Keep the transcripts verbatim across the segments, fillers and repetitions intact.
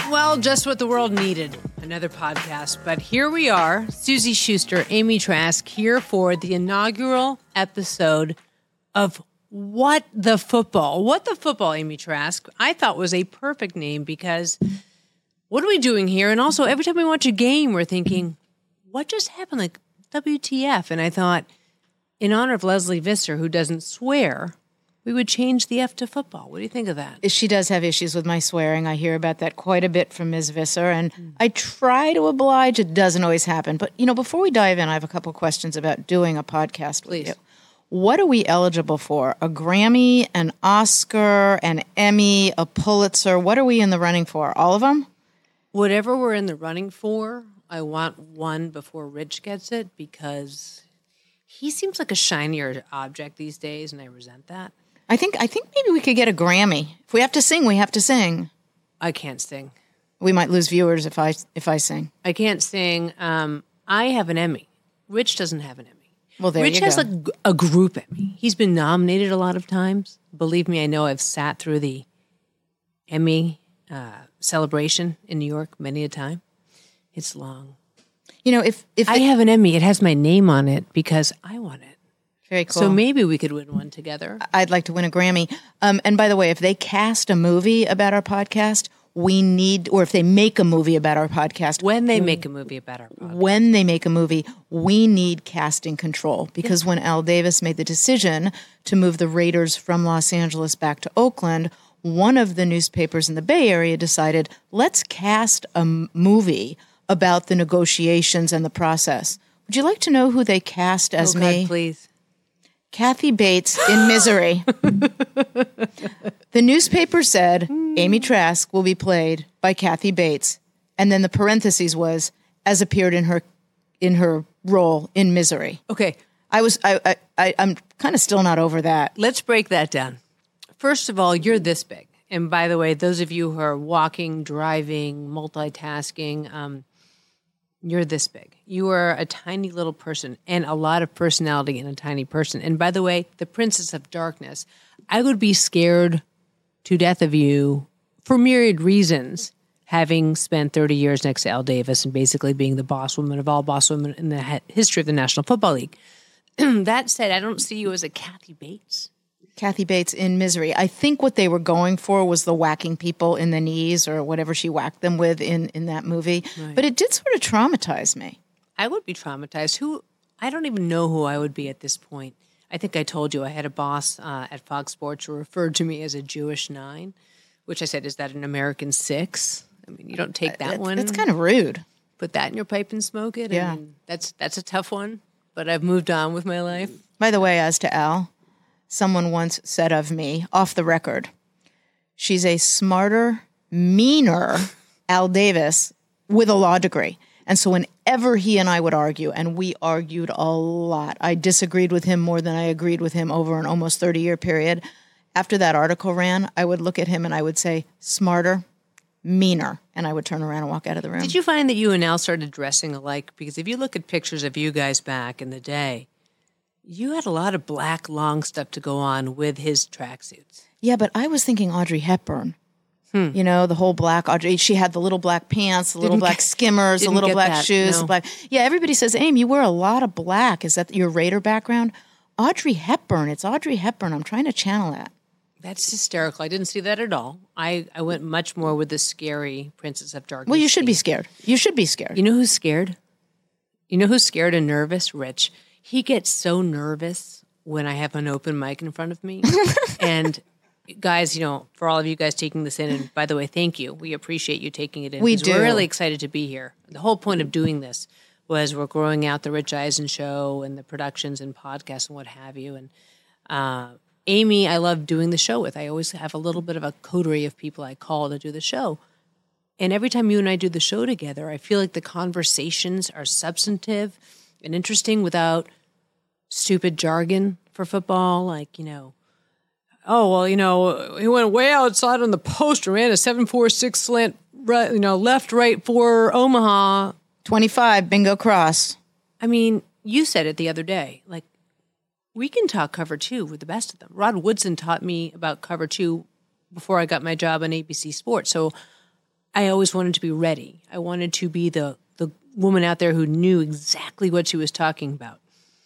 Well, just what the world needed. Another podcast. But here we are, Suzy Schuster, Amy Trask, here for the inaugural episode of What the Football. What the Football, Amy Trask, I thought was a perfect name because what are we doing here? And also, every time we watch a game, we're thinking, what just happened? Like, W T F? And I thought, in honor of Leslie Visser, who doesn't swear, we would change the F to football. What do you think of that? She does have issues with my swearing. I hear about that quite a bit from Miz Visser, and mm. I try to oblige. It doesn't always happen. But, you know, before we dive in, I have a couple questions about doing a podcast Please. with you. What are we eligible for? A Grammy, an Oscar, an Emmy, a Pulitzer? What are we in the running for? All of them? Whatever we're in the running for, I want one before Rich gets it because he seems like a shinier object these days, and I resent that. I think I think maybe we could get a Grammy. If we have to sing, we have to sing. I can't sing. We might lose viewers if I if I sing. I can't sing. Um, I have an Emmy. Rich doesn't have an Emmy. Well, there Rich you go. has a, a group Emmy. He's been nominated a lot of times. Believe me, I know. I've sat through the Emmy uh, celebration in New York many a time. It's long. You know, if if I it, have an Emmy, it has my name on it because I won it. Very cool. So maybe we could win one together. I'd like to win a Grammy. Um, and by the way, if they cast a movie about our podcast, we need, or if they make a movie about our podcast. When they make a movie about our podcast. When they make a movie, we need casting control. Because yeah. when Al Davis made the decision to move the Raiders from Los Angeles back to Oakland, one of the newspapers in the Bay Area decided, let's cast a m- movie about the negotiations and the process. Would you like to know who they cast as oh, me? God, please. Kathy Bates in Misery. The newspaper said Amy Trask will be played by Kathy Bates, and then the parentheses was as appeared in her in her role in Misery. Okay, I was I, I, I I'm kind of still not over that. Let's break that down. First of all, you're this big, and by the way, those of you who are walking, driving, multitasking, um, you're this big. You are a tiny little person and a lot of personality in a tiny person. And by the way, the Princess of Darkness, I would be scared to death of you for myriad reasons, having spent thirty years next to Al Davis and basically being the boss woman of all boss women in the he- history of the National Football League. That said, I don't see you as a Kathy Bates. Kathy Bates in Misery. I think what they were going for was the whacking people in the knees or whatever she whacked them with in, in that movie. Right. But it did sort of traumatize me. I would be traumatized. Who? I don't even know who I would be at this point. I think I told you I had a boss uh, at Fox Sports who referred to me as a Jewish nine, which I said, is that an American six? I mean, you don't take that uh, one. That's kind of rude. Put that in your pipe and smoke it. Yeah. I mean, that's, that's a tough one, but I've moved on with my life. By the way, as to Al, someone once said of me, off the record, she's a smarter, meaner Al Davis with a law degree. And so whenever he and I would argue, and we argued a lot, I disagreed with him more than I agreed with him over an almost thirty-year period. After that article ran, I would look at him and I would say, smarter, meaner, and I would turn around and walk out of the room. Did you find that you and Al started dressing alike? Because if you look at pictures of you guys back in the day, you had a lot of black, long stuff to go on with his tracksuits. Yeah, but I was thinking Audrey Hepburn. Hmm. You know, the whole black Audrey. She had the little black pants, the little Didn't black get, skimmers, the little black that, shoes. no. The black. Yeah, everybody says, Aim, you wear a lot of black. Is that your Raider background? Audrey Hepburn. It's Audrey Hepburn. I'm trying to channel that. That's hysterical. I didn't see that at all. I, I went much more with the scary Princess of Darkness. Well, you should theme. be scared. You should be scared. You know who's scared? You know who's scared and nervous? Rich. He gets so nervous when I have an open mic in front of me. And guys, you know, for all of you guys taking this in, and by the way, thank you. We appreciate you taking it in. We do. We're really excited to be here. The whole point of doing this was we're growing out the Rich Eisen show and the productions and podcasts and what have you. And uh, Amy, I love doing the show with. I always have a little bit of a coterie of people I call to do the show. And every time you and I do the show together, I feel like the conversations are substantive and interesting without stupid jargon for football, like, you know, oh, well, you know, he went way outside on the post and ran a seven four six slant, right, you know, left, right for Omaha. twenty-five, bingo cross. I mean, you said it the other day. Like, we can talk cover two with the best of them. Rod Woodson taught me about cover two before I got my job on A B C Sports. So I always wanted to be ready. I wanted to be the the woman out there who knew exactly what she was talking about.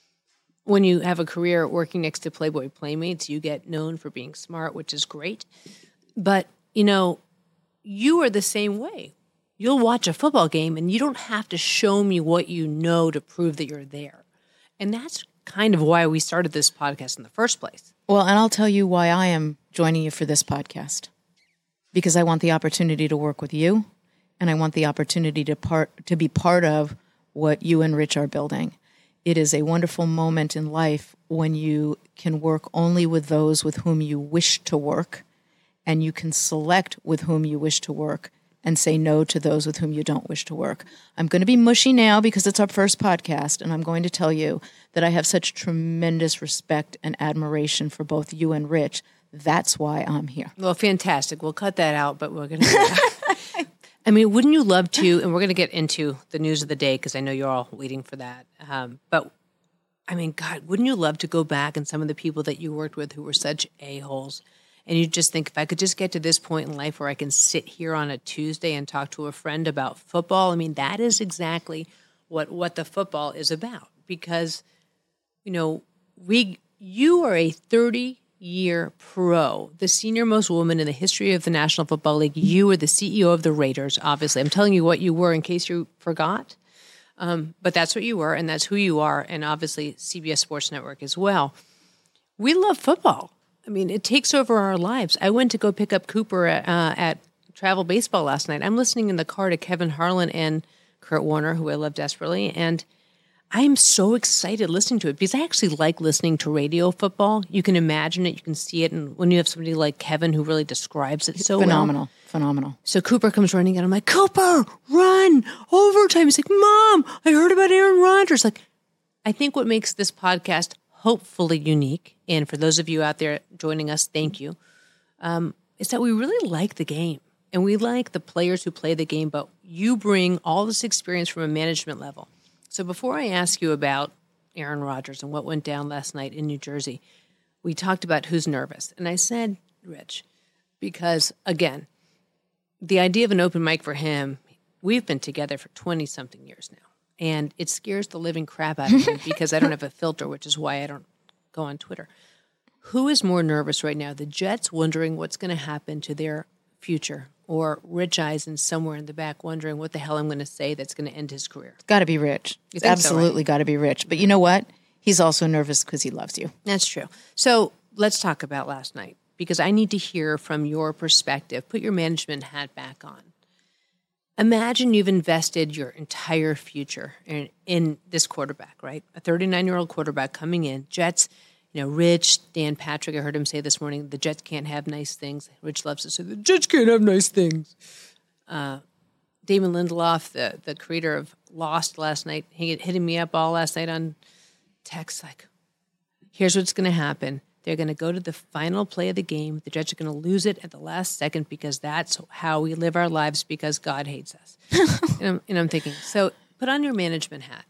When you have a career working next to Playboy Playmates, you get known for being smart, which is great. But, you know, you are the same way. You'll watch a football game and you don't have to show me what you know to prove that you're there. And that's kind of why we started this podcast in the first place. Well, and I'll tell you why I am joining you for this podcast. Because I want the opportunity to work with you, and I want the opportunity to part to be part of what you and Rich are building. It is a wonderful moment in life when you can work only with those with whom you wish to work, and you can select with whom you wish to work and say no to those with whom you don't wish to work. I'm going to be mushy now because it's our first podcast, and I'm going to tell you that I have such tremendous respect and admiration for both you and Rich. That's why I'm here. Well, fantastic. We'll cut that out, but we're going to... I mean, wouldn't you love to, and we're going to get into the news of the day because I know you're all waiting for that. Um, but, I mean, God, wouldn't you love to go back and some of the people that you worked with who were such a-holes, and you just think, if I could just get to this point in life where I can sit here on a Tuesday and talk to a friend about football, I mean, that is exactly what, what the football is about. Because, you know, we you are a thirty-year pro, the senior most woman in the history of the National Football League. You were the C E O of the Raiders, obviously. I'm telling you what you were in case you forgot. Um, but that's what you were, and that's who you are, and obviously C B S Sports Network as well. We love football. I mean, it takes over our lives. I went to go pick up Cooper at, uh, at Travel Baseball last night. I'm listening in the car to Kevin Harlan and Kurt Warner, who I love desperately, and I am so excited listening to it because I actually like listening to radio football. You can imagine it, you can see it, and when you have somebody like Kevin who really describes it so phenomenal, well. phenomenal. So Cooper comes running in. I'm like, Cooper, run, overtime. He's like, Mom, I heard about Aaron Rodgers. Like, I think what makes this podcast hopefully unique, and for those of you out there joining us, thank you, um, is that we really like the game. And we like the players who play the game, but you bring all this experience from a management level. So before I ask you about Aaron Rodgers and what went down last night in New Jersey, we talked about who's nervous. And I said, Rich, because, again, the idea of an open mic for him, we've been together for twenty-something years now. And it scares the living crap out of me because I don't have a filter, which is why I don't go on Twitter. Who is more nervous right now? The Jets wondering what's going to happen to their future, or Rich Eisen somewhere in the back wondering what the hell I'm going to say that's going to end his career? It's got to be Rich. It's absolutely so, right? got to be Rich. But you know what? He's also nervous because he loves you. That's true. So let's talk about last night, because I need to hear from your perspective. Put your management hat back on. Imagine you've invested your entire future in, in this quarterback, right? A thirty-nine-year-old quarterback coming in. Jets, you know, Rich, Dan Patrick, I heard him say this morning, the Jets can't have nice things. Rich loves to say, the Jets can't have nice things. Uh, Damon Lindelof, the, the creator of Lost last night, he hitting me up all last night on text like, here's what's going to happen. They're going to go to the final play of the game. The Jets are going to lose it at the last second because that's how we live our lives because God hates us. and, I'm, and I'm thinking, so put on your management hat.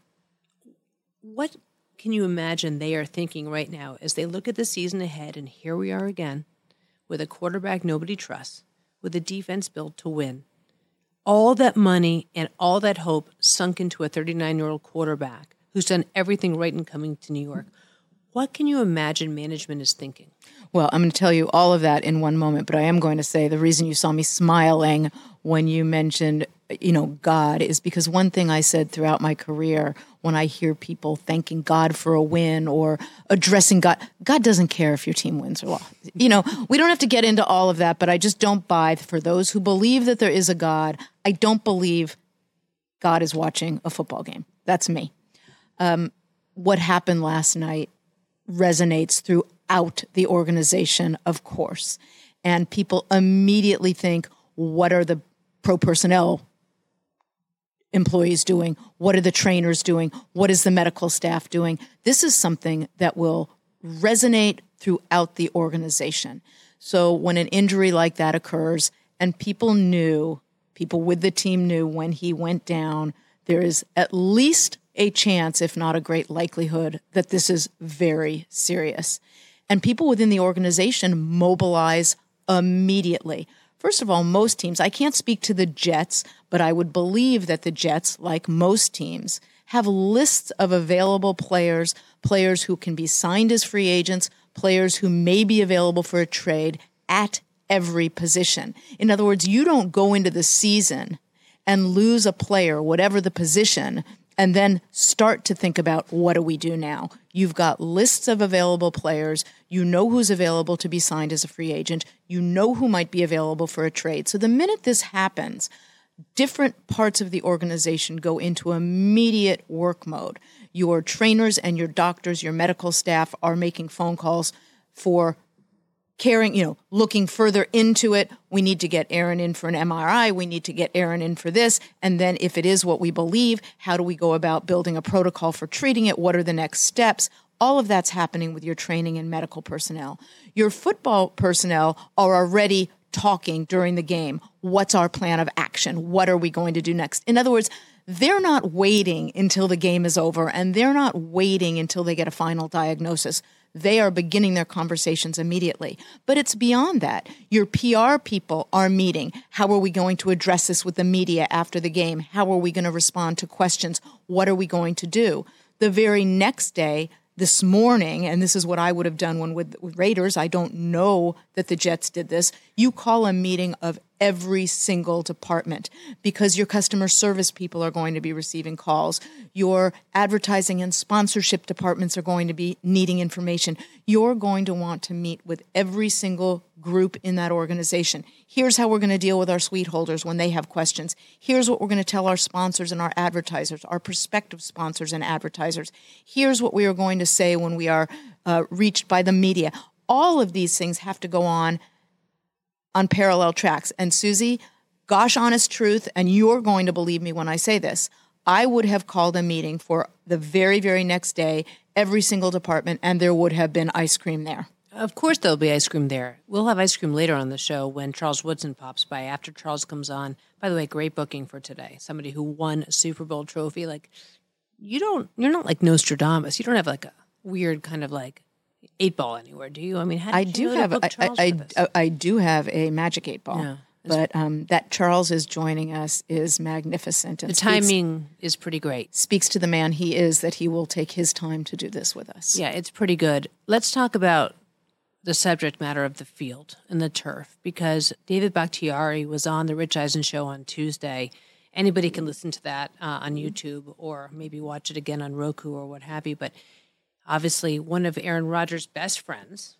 What can you imagine they are thinking right now as they look at the season ahead, and here we are again with a quarterback nobody trusts, with a defense built to win. All that money and all that hope sunk into a thirty-nine-year-old quarterback who's done everything right in coming to New York. What can you imagine management is thinking? Well, I'm going to tell you all of that in one moment, but I am going to say the reason you saw me smiling when you mentioned, you know, God is because one thing I said throughout my career when I hear people thanking God for a win or addressing God, God doesn't care if your team wins or lost. You know, we don't have to get into all of that, but I just don't buy, for those who believe that there is a God, I don't believe God is watching a football game. That's me. Um, what happened last night resonates throughout the organization, of course. And people immediately think, what are the pro personnel employees doing? What are the trainers doing? What is the medical staff doing? This is something that will resonate throughout the organization. So when an injury like that occurs, and people knew, people with the team knew when he went down, there is at least a chance, if not a great likelihood, that this is very serious. And people within the organization mobilize immediately. First of all, most teams, I can't speak to the Jets, but I would believe that the Jets, like most teams, have lists of available players, players who can be signed as free agents, players who may be available for a trade at every position. In other words, you don't go into the season and lose a player, whatever the position, and then start to think about what do we do now. You've got lists of available players. You know who's available to be signed as a free agent. You know who might be available for a trade. So the minute this happens, different parts of the organization go into immediate work mode. Your trainers and your doctors, your medical staff are making phone calls for caring, you know, looking further into it. We need to get Aaron in for an M R I. We need to get Aaron in for this. And then if it is what we believe, how do we go about building a protocol for treating it? What are the next steps? All of that's happening with your training and medical personnel. Your football personnel are already talking during the game. What's our plan of action? What are we going to do next? In other words, they're not waiting until the game is over, and they're not waiting until they get a final diagnosis. They are beginning their conversations immediately. But it's beyond that. Your P R people are meeting. How are we going to address this with the media after the game? How are we going to respond to questions? What are we going to do? The very next day, this morning, and this is what I would have done when with, with Raiders, I don't know that the Jets did this, you call a meeting of every single department because your customer service people are going to be receiving calls. Your advertising and sponsorship departments are going to be needing information. You're going to want to meet with every single group in that organization. Here's how we're going to deal with our suite holders when they have questions. Here's what we're going to tell our sponsors and our advertisers, our prospective sponsors and advertisers. Here's what we are going to say when we are uh, reached by the media. All of these things have to go on on parallel tracks. And Susie, gosh, honest truth, and you're going to believe me when I say this, I would have called a meeting for the very, very next day, every single department, and there would have been ice cream there. Of course there'll be ice cream there. We'll have ice cream later on the show when Charles Woodson pops by, after Charles comes on. By the way, great booking for today. Somebody who won a Super Bowl trophy. Like, you don't, you're not like Nostradamus. You don't have like a weird kind of like eight ball anywhere, do you? I mean, how did I you do know have to book I, Charles I, for this? I, I do have a magic eight ball, Yeah. but um, that Charles is joining us is magnificent. And The speaks, timing is pretty great. speaks to the man he is that he will take his time to do this with us. Yeah, it's pretty good. Let's talk about the subject matter of the field and the turf, because David Bakhtiari was on the Rich Eisen show on Tuesday. Anybody can listen to that uh, on YouTube or maybe watch it again on Roku or what have you. But obviously, one of Aaron Rodgers' best friends,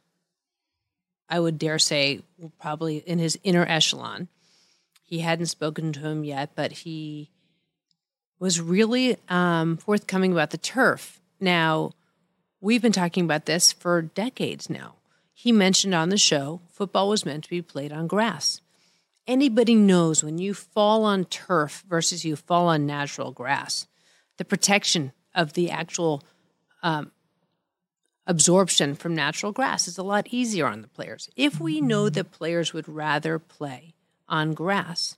I would dare say, probably in his inner echelon. He hadn't spoken to him yet, but he was really um, forthcoming about the turf. Now, we've been talking about this for decades now. He mentioned on the show, football was meant to be played on grass. Anybody knows when you fall on turf versus you fall on natural grass, the protection of the actual um, absorption from natural grass is a lot easier on the players. If we know that players would rather play on grass,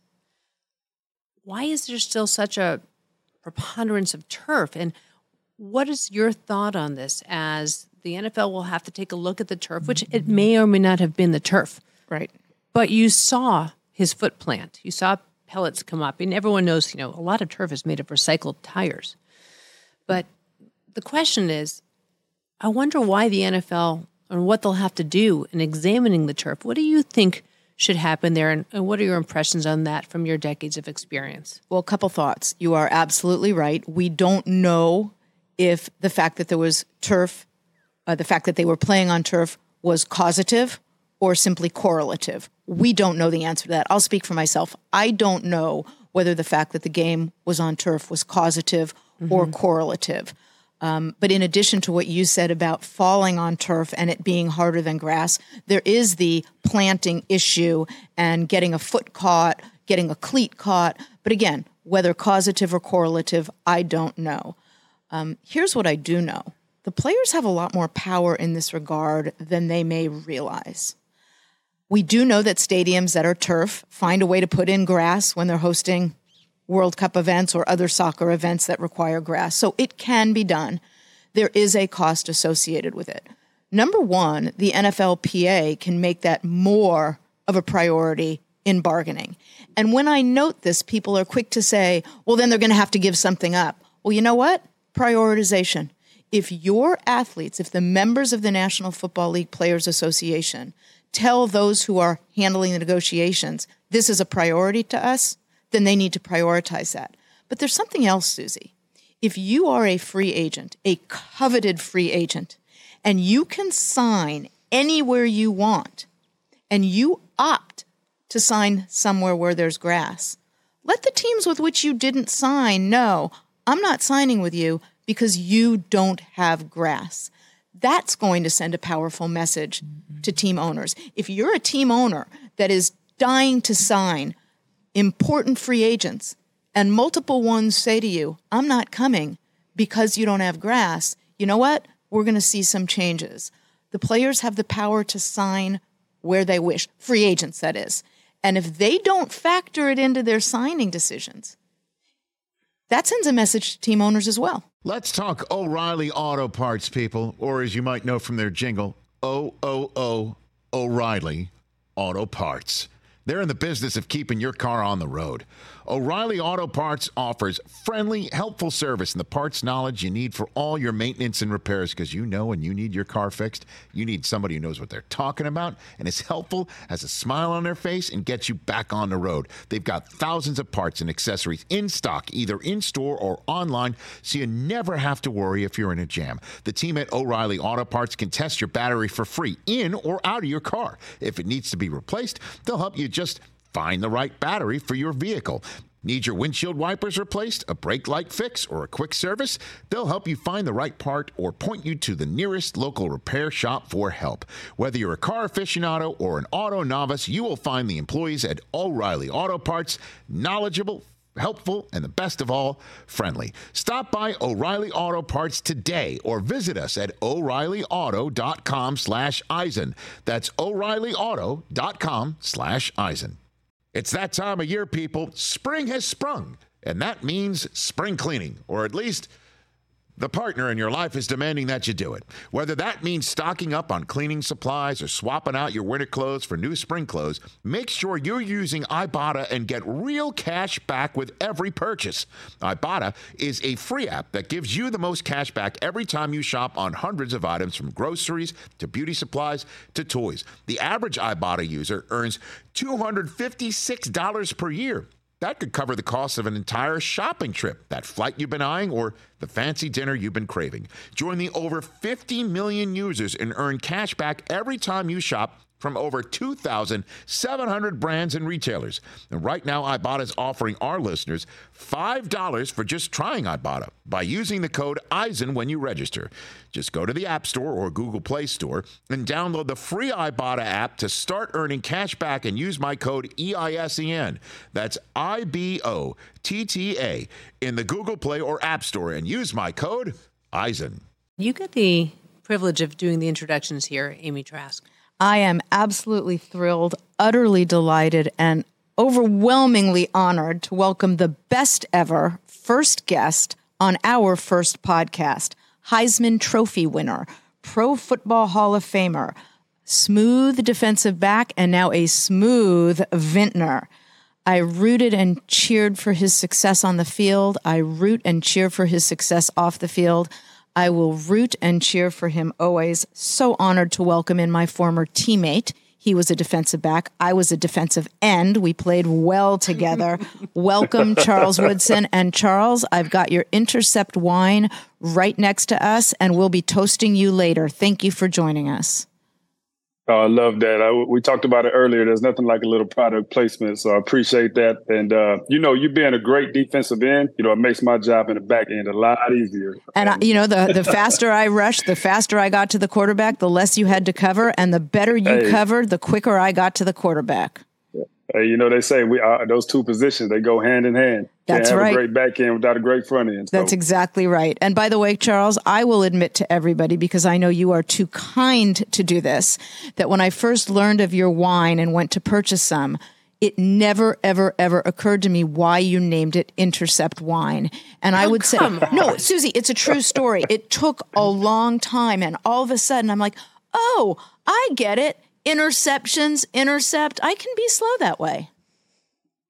why is there still such a preponderance of turf? And what is your thought on this as the N F L will have to take a look at the turf, which it may or may not have been the turf. Right. But you saw his foot plant. You saw pellets come up. And everyone knows, you know, a lot of turf is made of recycled tires. But the question is, I wonder why the N F L and what they'll have to do in examining the turf. What do you think should happen there? And, and what are your impressions on that from your decades of experience? Well, a couple thoughts. You are absolutely right. We don't know if the fact that there was turf, uh, the fact that they were playing on turf was causative or simply correlative. We don't know the answer to that. I'll speak for myself. I don't know whether the fact that the game was on turf was causative mm-hmm. or correlative. Um, but in addition to what you said about falling on turf and it being harder than grass, there is the planting issue and getting a foot caught, getting a cleat caught. But again, whether causative or correlative, I don't know. Um, here's what I do know. The players have a lot more power in this regard than they may realize. We do know that stadiums that are turf find a way to put in grass when they're hosting World Cup events or other soccer events that require grass. So it can be done. There is a cost associated with it. Number one, the N F L P A can make that more of a priority in bargaining. And when I note this, people are quick to say, well, then they're going to have to give something up. Well, you know what? Prioritization. If your athletes, if the members of the National Football League Players Association tell those who are handling the negotiations, this is a priority to us, then they need to prioritize that. But there's something else, Susie. If you are a free agent, a coveted free agent, and you can sign anywhere you want, and you opt to sign somewhere where there's grass, let the teams with which you didn't sign know, I'm not signing with you because you don't have grass. That's going to send a powerful message to team owners. If you're a team owner that is dying to sign important free agents and multiple ones say to you, I'm not coming because you don't have grass, you know what? We're going to see some changes. The players have the power to sign where they wish, free agents, that is. And if they don't factor it into their signing decisions, that sends a message to team owners as well. Let's talk O'Reilly Auto Parts, people, or as you might know from their jingle, O O O O'Reilly Auto Parts. They're in the business of keeping your car on the road. O'Reilly Auto Parts offers friendly, helpful service and the parts knowledge you need for all your maintenance and repairs, because you know when you need your car fixed, you need somebody who knows what they're talking about and is helpful, has a smile on their face, and gets you back on the road. They've got thousands of parts and accessories in stock, either in-store or online, so you never have to worry if you're in a jam. The team at O'Reilly Auto Parts can test your battery for free in or out of your car. If it needs to be replaced, they'll help you just find the right battery for your vehicle. Need your windshield wipers replaced, a brake light fix, or a quick service? They'll help you find the right part or point you to the nearest local repair shop for help. Whether you're a car aficionado or an auto novice, you will find the employees at O'Reilly Auto Parts knowledgeable, helpful, and the best of all, friendly. Stop by O'Reilly Auto Parts today or visit us at O'Reilly Auto dot com slash Eisen. That's O'Reilly Auto dot com slash Eisen. It's that time of year, people. Spring has sprung, and that means spring cleaning, or at least the partner in your life is demanding that you do it. Whether that means stocking up on cleaning supplies or swapping out your winter clothes for new spring clothes, make sure you're using Ibotta and get real cash back with every purchase. Ibotta is a free app that gives you the most cash back every time you shop on hundreds of items, from groceries to beauty supplies to toys. The average Ibotta user earns two hundred fifty-six dollars per year. That could cover the cost of an entire shopping trip, that flight you've been eyeing, or the fancy dinner you've been craving. Join the over fifty million users and earn cash back every time you shop from over two thousand seven hundred brands and retailers. And right now, Ibotta is offering our listeners five dollars for just trying Ibotta by using the code Eisen when you register. Just go to the App Store or Google Play Store and download the free Ibotta app to start earning cash back and use my code E I S E N. That's I B O T T A in the Google Play or App Store, and use my code Eisen. You get the privilege of doing the introductions here, Amy Trask. I am absolutely thrilled, utterly delighted, and overwhelmingly honored to welcome the best ever first guest on our first podcast, Heisman Trophy winner, Pro Football Hall of Famer, smooth defensive back, and now a smooth vintner. I rooted and cheered for his success on the field. I root and cheer for his success off the field. I will root and cheer for him always. So honored to welcome in my former teammate. He was a defensive back. I was a defensive end. We played well together. Welcome, Charles Woodson. And Charles, I've got your Intercept wine right next to us, and we'll be toasting you later. Thank you for joining us. Oh, I love that. I, we talked about it earlier. There's nothing like a little product placement, so I appreciate that. And, uh, you know, you being a great defensive end, you know, it makes my job in the back end a lot easier. And, I, you know, the, the faster I rushed, the faster I got to the quarterback, the less you had to cover, and the better you hey. covered, the quicker I got to the quarterback. Hey, you know, they say we uh, those two positions, they go hand in hand. That's Can't have right. a great back end without a great front end. So. That's exactly right. And by the way, Charles, I will admit to everybody, because I know you are too kind to do this, that when I first learned of your wine and went to purchase some, it never, ever, ever occurred to me why you named it Intercept wine. And I oh, would say, on. no, Susie, it's a true story. It took a long time. And all of a sudden I'm like, oh, I get it. Interceptions, intercept. I can be slow that way.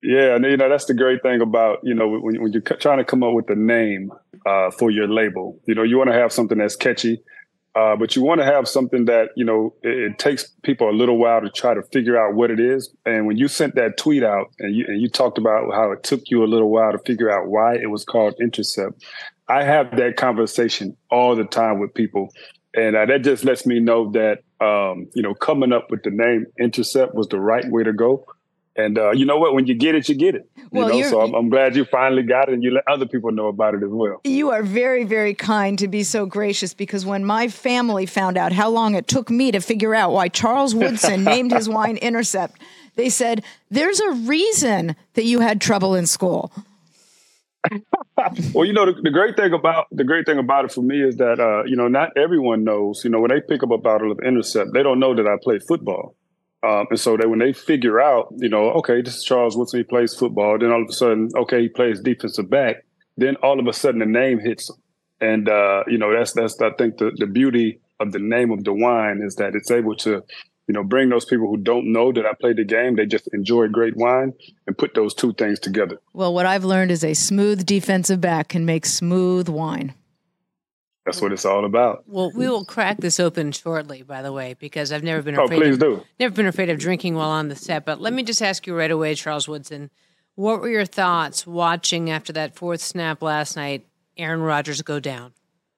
Yeah, and you know that's the great thing about you know when, when you're trying to come up with a name uh, for your label. You know, you want to have something that's catchy, uh, but you want to have something that you know it, it takes people a little while to try to figure out what it is. And when you sent that tweet out and you and you talked about how it took you a little while to figure out why it was called Intercept, I have that conversation all the time with people, and uh, that just lets me know that um, you know coming up with the name Intercept was the right way to go. And uh, you know what? When you get it, you get it. You well, know? So I'm, I'm glad you finally got it and you let other people know about it as well. You are very, very kind to be so gracious, because when my family found out how long it took me to figure out why Charles Woodson named his wine Intercept, they said, there's a reason that you had trouble in school. Well, you know, the, the great thing about the great thing about it for me is that, uh, you know, not everyone knows, you know, when they pick up a bottle of Intercept, they don't know that I play football. Um, and so that when they figure out, you know, okay, this is Charles Woodson, he plays football. Then all of a sudden, okay, he plays defensive back. Then all of a sudden the name hits them. And, uh, you know, that's, that's, I think the, the beauty of the name of the wine is that it's able to, you know, bring those people who don't know that I played the game. They just enjoy great wine and put those two things together. Well, what I've learned is a smooth defensive back can make smooth wine. That's what it's all about. Well, we will crack this open shortly, by the way, because I've never been Oh, afraid please of, do. never been afraid of drinking while on the set. But let me just ask you right away, Charles Woodson, what were your thoughts watching after that fourth snap last night, Aaron Rodgers go down?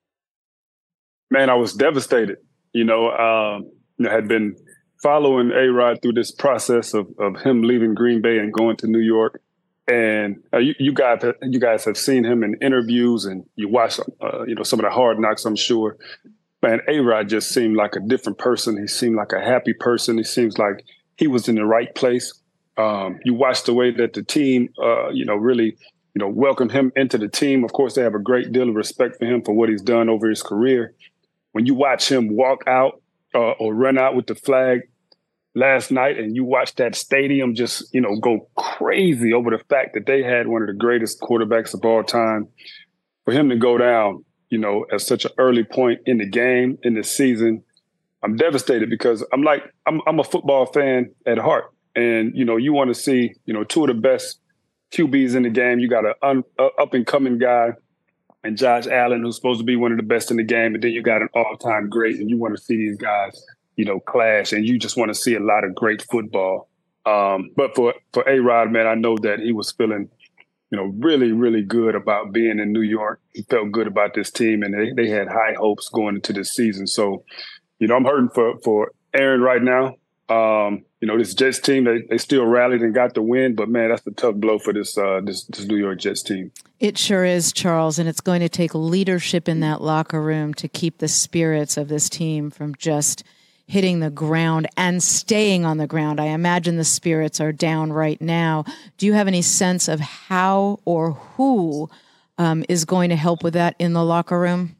Man, I was devastated. You know, um, you know, had been following A-Rod through this process of of him leaving Green Bay and going to New York. And uh, you, you guys, you guys have seen him in interviews, and you watch, uh, you know, some of the Hard Knocks, I'm sure. Man, A-Rod just seemed like a different person. He seemed like a happy person. He seems like he was in the right place. Um, you watch the way that the team, uh, you know, really, you know, welcomed him into the team. Of course, they have a great deal of respect for him for what he's done over his career. When you watch him walk out uh, or run out with the flag last night, and you watch that stadium just, you know, go crazy over the fact that they had one of the greatest quarterbacks of all time, for him to go down, you know, at such an early point in the game, in the season, I'm devastated, because I'm like, I'm, I'm a football fan at heart. And, you know, you want to see, you know, two of the best Q Bs in the game. You got an un, uh, up and coming guy and Josh Allen, who's supposed to be one of the best in the game. And then you got an all time great, and you want to see these guys, you know, clash, and you just want to see a lot of great football. Um, but for, for A-Rod, man, I know that he was feeling, you know, really, really good about being in New York. He felt good about this team, and they, they had high hopes going into this season. So, you know, I'm hurting for, for Aaron right now. Um, you know, this Jets team, they, they still rallied and got the win, but man, that's a tough blow for this, uh, this, this New York Jets team. It sure is, Charles, and it's going to take leadership in that locker room to keep the spirits of this team from just hitting the ground and staying on the ground. I imagine the spirits are down right now. Do you have any sense of how or who um, is going to help with that in the locker room?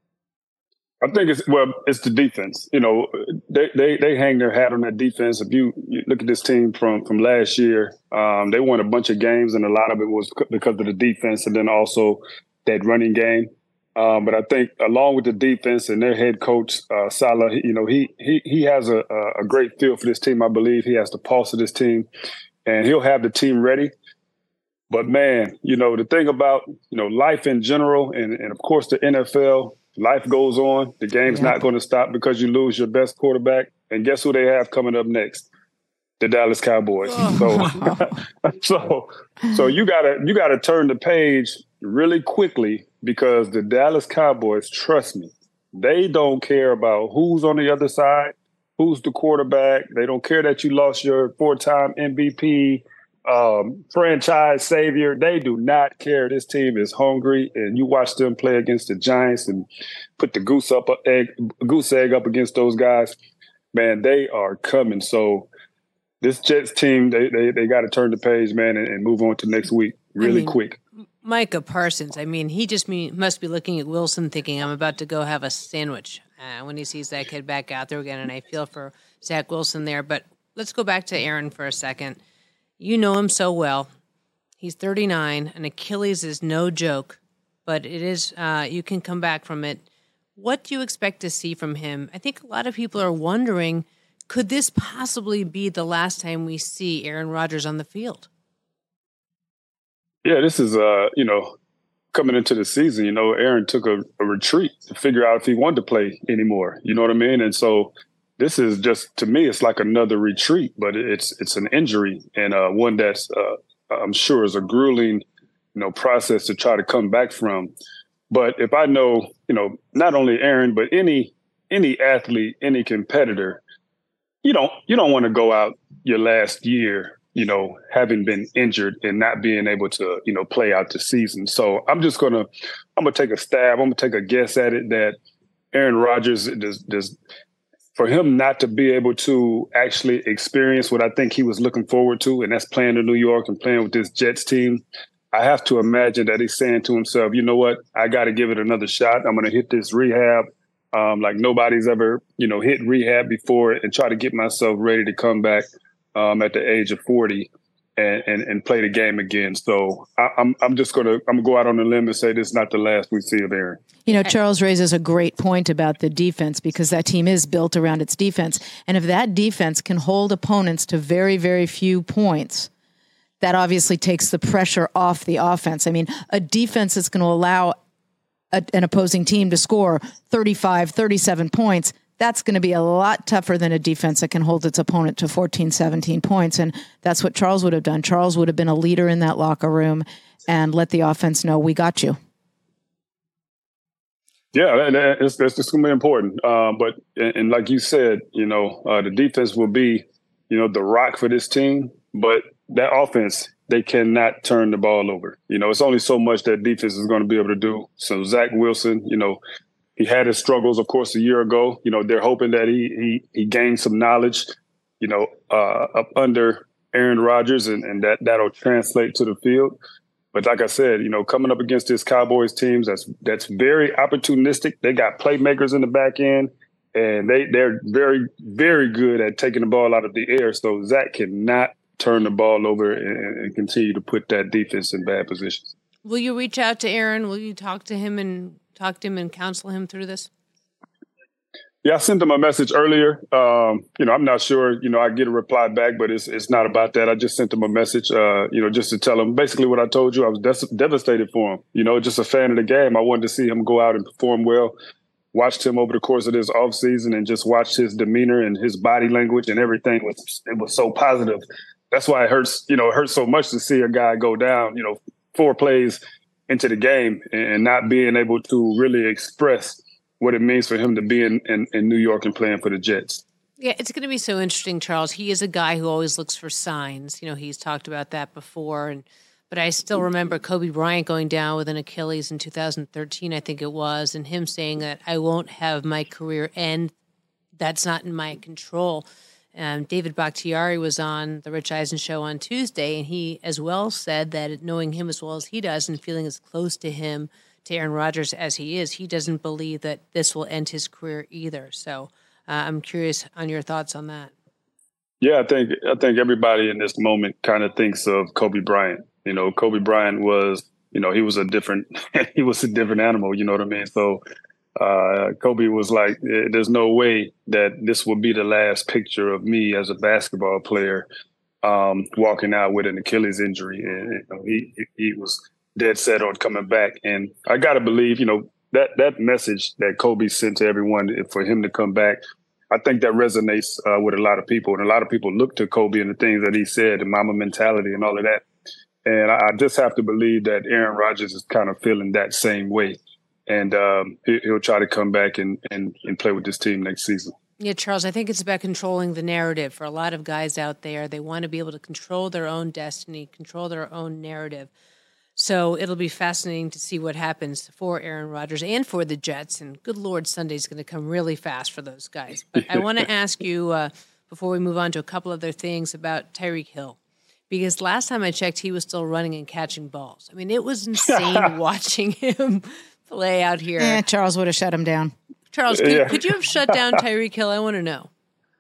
I think it's, well, it's the defense. You know, they, they, they hang their hat on that defense. If you, you look at this team from, from last year, um, they won a bunch of games, and a lot of it was because of the defense, and then also that running game. Um, but I think along with the defense and their head coach, uh, Salah, you know, he he he has a, a great feel for this team. I believe he has the pulse of this team, and he'll have the team ready. But, man, you know, the thing about, you know, life in general, and, and of course the N F L, life goes on. The game's yeah. not going to stop because you lose your best quarterback. And guess who they have coming up next? The Dallas Cowboys. Oh. So, so, so you gotta you gotta turn the page really quickly, because the Dallas Cowboys, trust me, they don't care about who's on the other side, who's the quarterback. They don't care that you lost your four-time M V P, um, franchise savior. They do not care. This team is hungry, and you watch them play against the Giants and put the goose up egg, goose egg up against those guys. Man, they are coming. So this Jets team, they they, they got to turn the page, man, and, and move on to next week really I mean, quick. Micah Parsons, I mean, he just me, must be looking at Wilson thinking, I'm about to go have a sandwich uh, when he sees that kid back out there again, and I feel for Zach Wilson there. But let's go back to Aaron for a second. You know him so well. He's thirty-nine, and Achilles is no joke, but it is. Uh, you can come back from it. What do you expect to see from him? I think a lot of people are wondering, could this possibly be the last time we see Aaron Rodgers on the field? Yeah, this is, uh, you know, coming into the season, you know, Aaron took a, a retreat to figure out if he wanted to play anymore. You know what I mean? And so this is just, to me, it's like another retreat, but it's it's an injury, and uh, one that's, uh, I'm sure, is a grueling, you know, process to try to come back from. But if I know, you know, not only Aaron, but any any athlete, any competitor, you don't you don't want to go out your last year, you know, having been injured and not being able to, you know, play out the season. So I'm just gonna I'm gonna take a stab. I'm gonna take a guess at it that Aaron Rodgers does does for him not to be able to actually experience what I think he was looking forward to, and that's playing in New York and playing with this Jets team. I have to imagine that he's saying to himself, you know what, I got to give it another shot. I'm going to hit this rehab um, like nobody's ever, you know, hit rehab before, and try to get myself ready to come back um, at the age of forty and, and, and play the game again. So I, I'm I'm just going to I'm gonna go out on a limb and say this is not the last we see of Aaron. You know, Charles raises a great point about the defense, because that team is built around its defense. And if that defense can hold opponents to very, very few points, that obviously takes the pressure off the offense. I mean, a defense is going to allow a, an opposing team to score thirty-five, thirty-seven points. That's going to be a lot tougher than a defense that can hold its opponent to fourteen, seventeen points. And that's what Charles would have done. Charles would have been a leader in that locker room and let the offense know, we got you. Yeah, it's, it's, it's going to be important. Uh, but, and, and like you said, you know, uh, the defense will be, you know, the rock for this team. But that offense, they cannot turn the ball over. You know, it's only so much that defense is going to be able to do. So Zach Wilson, you know, he had his struggles, of course, a year ago. You know, they're hoping that he he, he gained some knowledge, you know, uh, up under Aaron Rodgers, and, and that, that'll translate to the field. But like I said, you know, coming up against this Cowboys teams, that's that's very opportunistic. They got playmakers in the back end, and they, they're very, very good at taking the ball out of the air. So Zach cannot turn the ball over and, and continue to put that defense in bad positions. Will you reach out to Aaron? Will you talk to him and talk to him and counsel him through this? Yeah, I sent him a message earlier. Um, you know, I'm not sure, you know, I get a reply back, but it's it's not about that. I just sent him a message, uh, you know, just to tell him basically what I told you. I was des- devastated for him. You know, just a fan of the game. I wanted to see him go out and perform well. Watched him over the course of this offseason and just watched his demeanor and his body language, and everything was it was so positive. That's why it hurts, you know, it hurts so much to see a guy go down, you know, four plays into the game and not being able to really express what it means for him to be in, in, in New York and playing for the Jets. Yeah, it's going to be so interesting, Charles. He is a guy who always looks for signs. You know, he's talked about that before. And but I still remember Kobe Bryant going down with an Achilles in two thousand thirteen, I think it was, and him saying that I won't have my career end. That's not in my control. Um, David Bakhtiari was on the Rich Eisen show on Tuesday, and he as well said that knowing him as well as he does and feeling as close to him, to Aaron Rodgers as he is, he doesn't believe that this will end his career either. So uh, I'm curious on your thoughts on that. Yeah, I think I think everybody in this moment kind of thinks of Kobe Bryant. You know, Kobe Bryant was, you know, he was a different he was a different animal. You know what I mean? So uh, Kobe was like, there's no way that this will be the last picture of me as a basketball player um, walking out with an Achilles injury. And you know, he he was dead set on coming back. And I got to believe, you know, that that message that Kobe sent to everyone for him to come back, I think that resonates uh, with a lot of people. And a lot of people look to Kobe and the things that he said, the Mamba mentality and all of that. And I just have to believe that Aaron Rodgers is kind of feeling that same way. And um, he'll try to come back and, and, and play with this team next season. Yeah, Charles, I think it's about controlling the narrative. For a lot of guys out there, they want to be able to control their own destiny, control their own narrative. So it'll be fascinating to see what happens for Aaron Rodgers and for the Jets. And good Lord, Sunday's going to come really fast for those guys. But I want to ask you, uh, before we move on to a couple other things, about Tyreek Hill. Because last time I checked, he was still running and catching balls. I mean, it was insane watching him play out here. Yeah, Charles would have shut him down. Charles, could, yeah. could you have shut down Tyreek Hill? I want to know.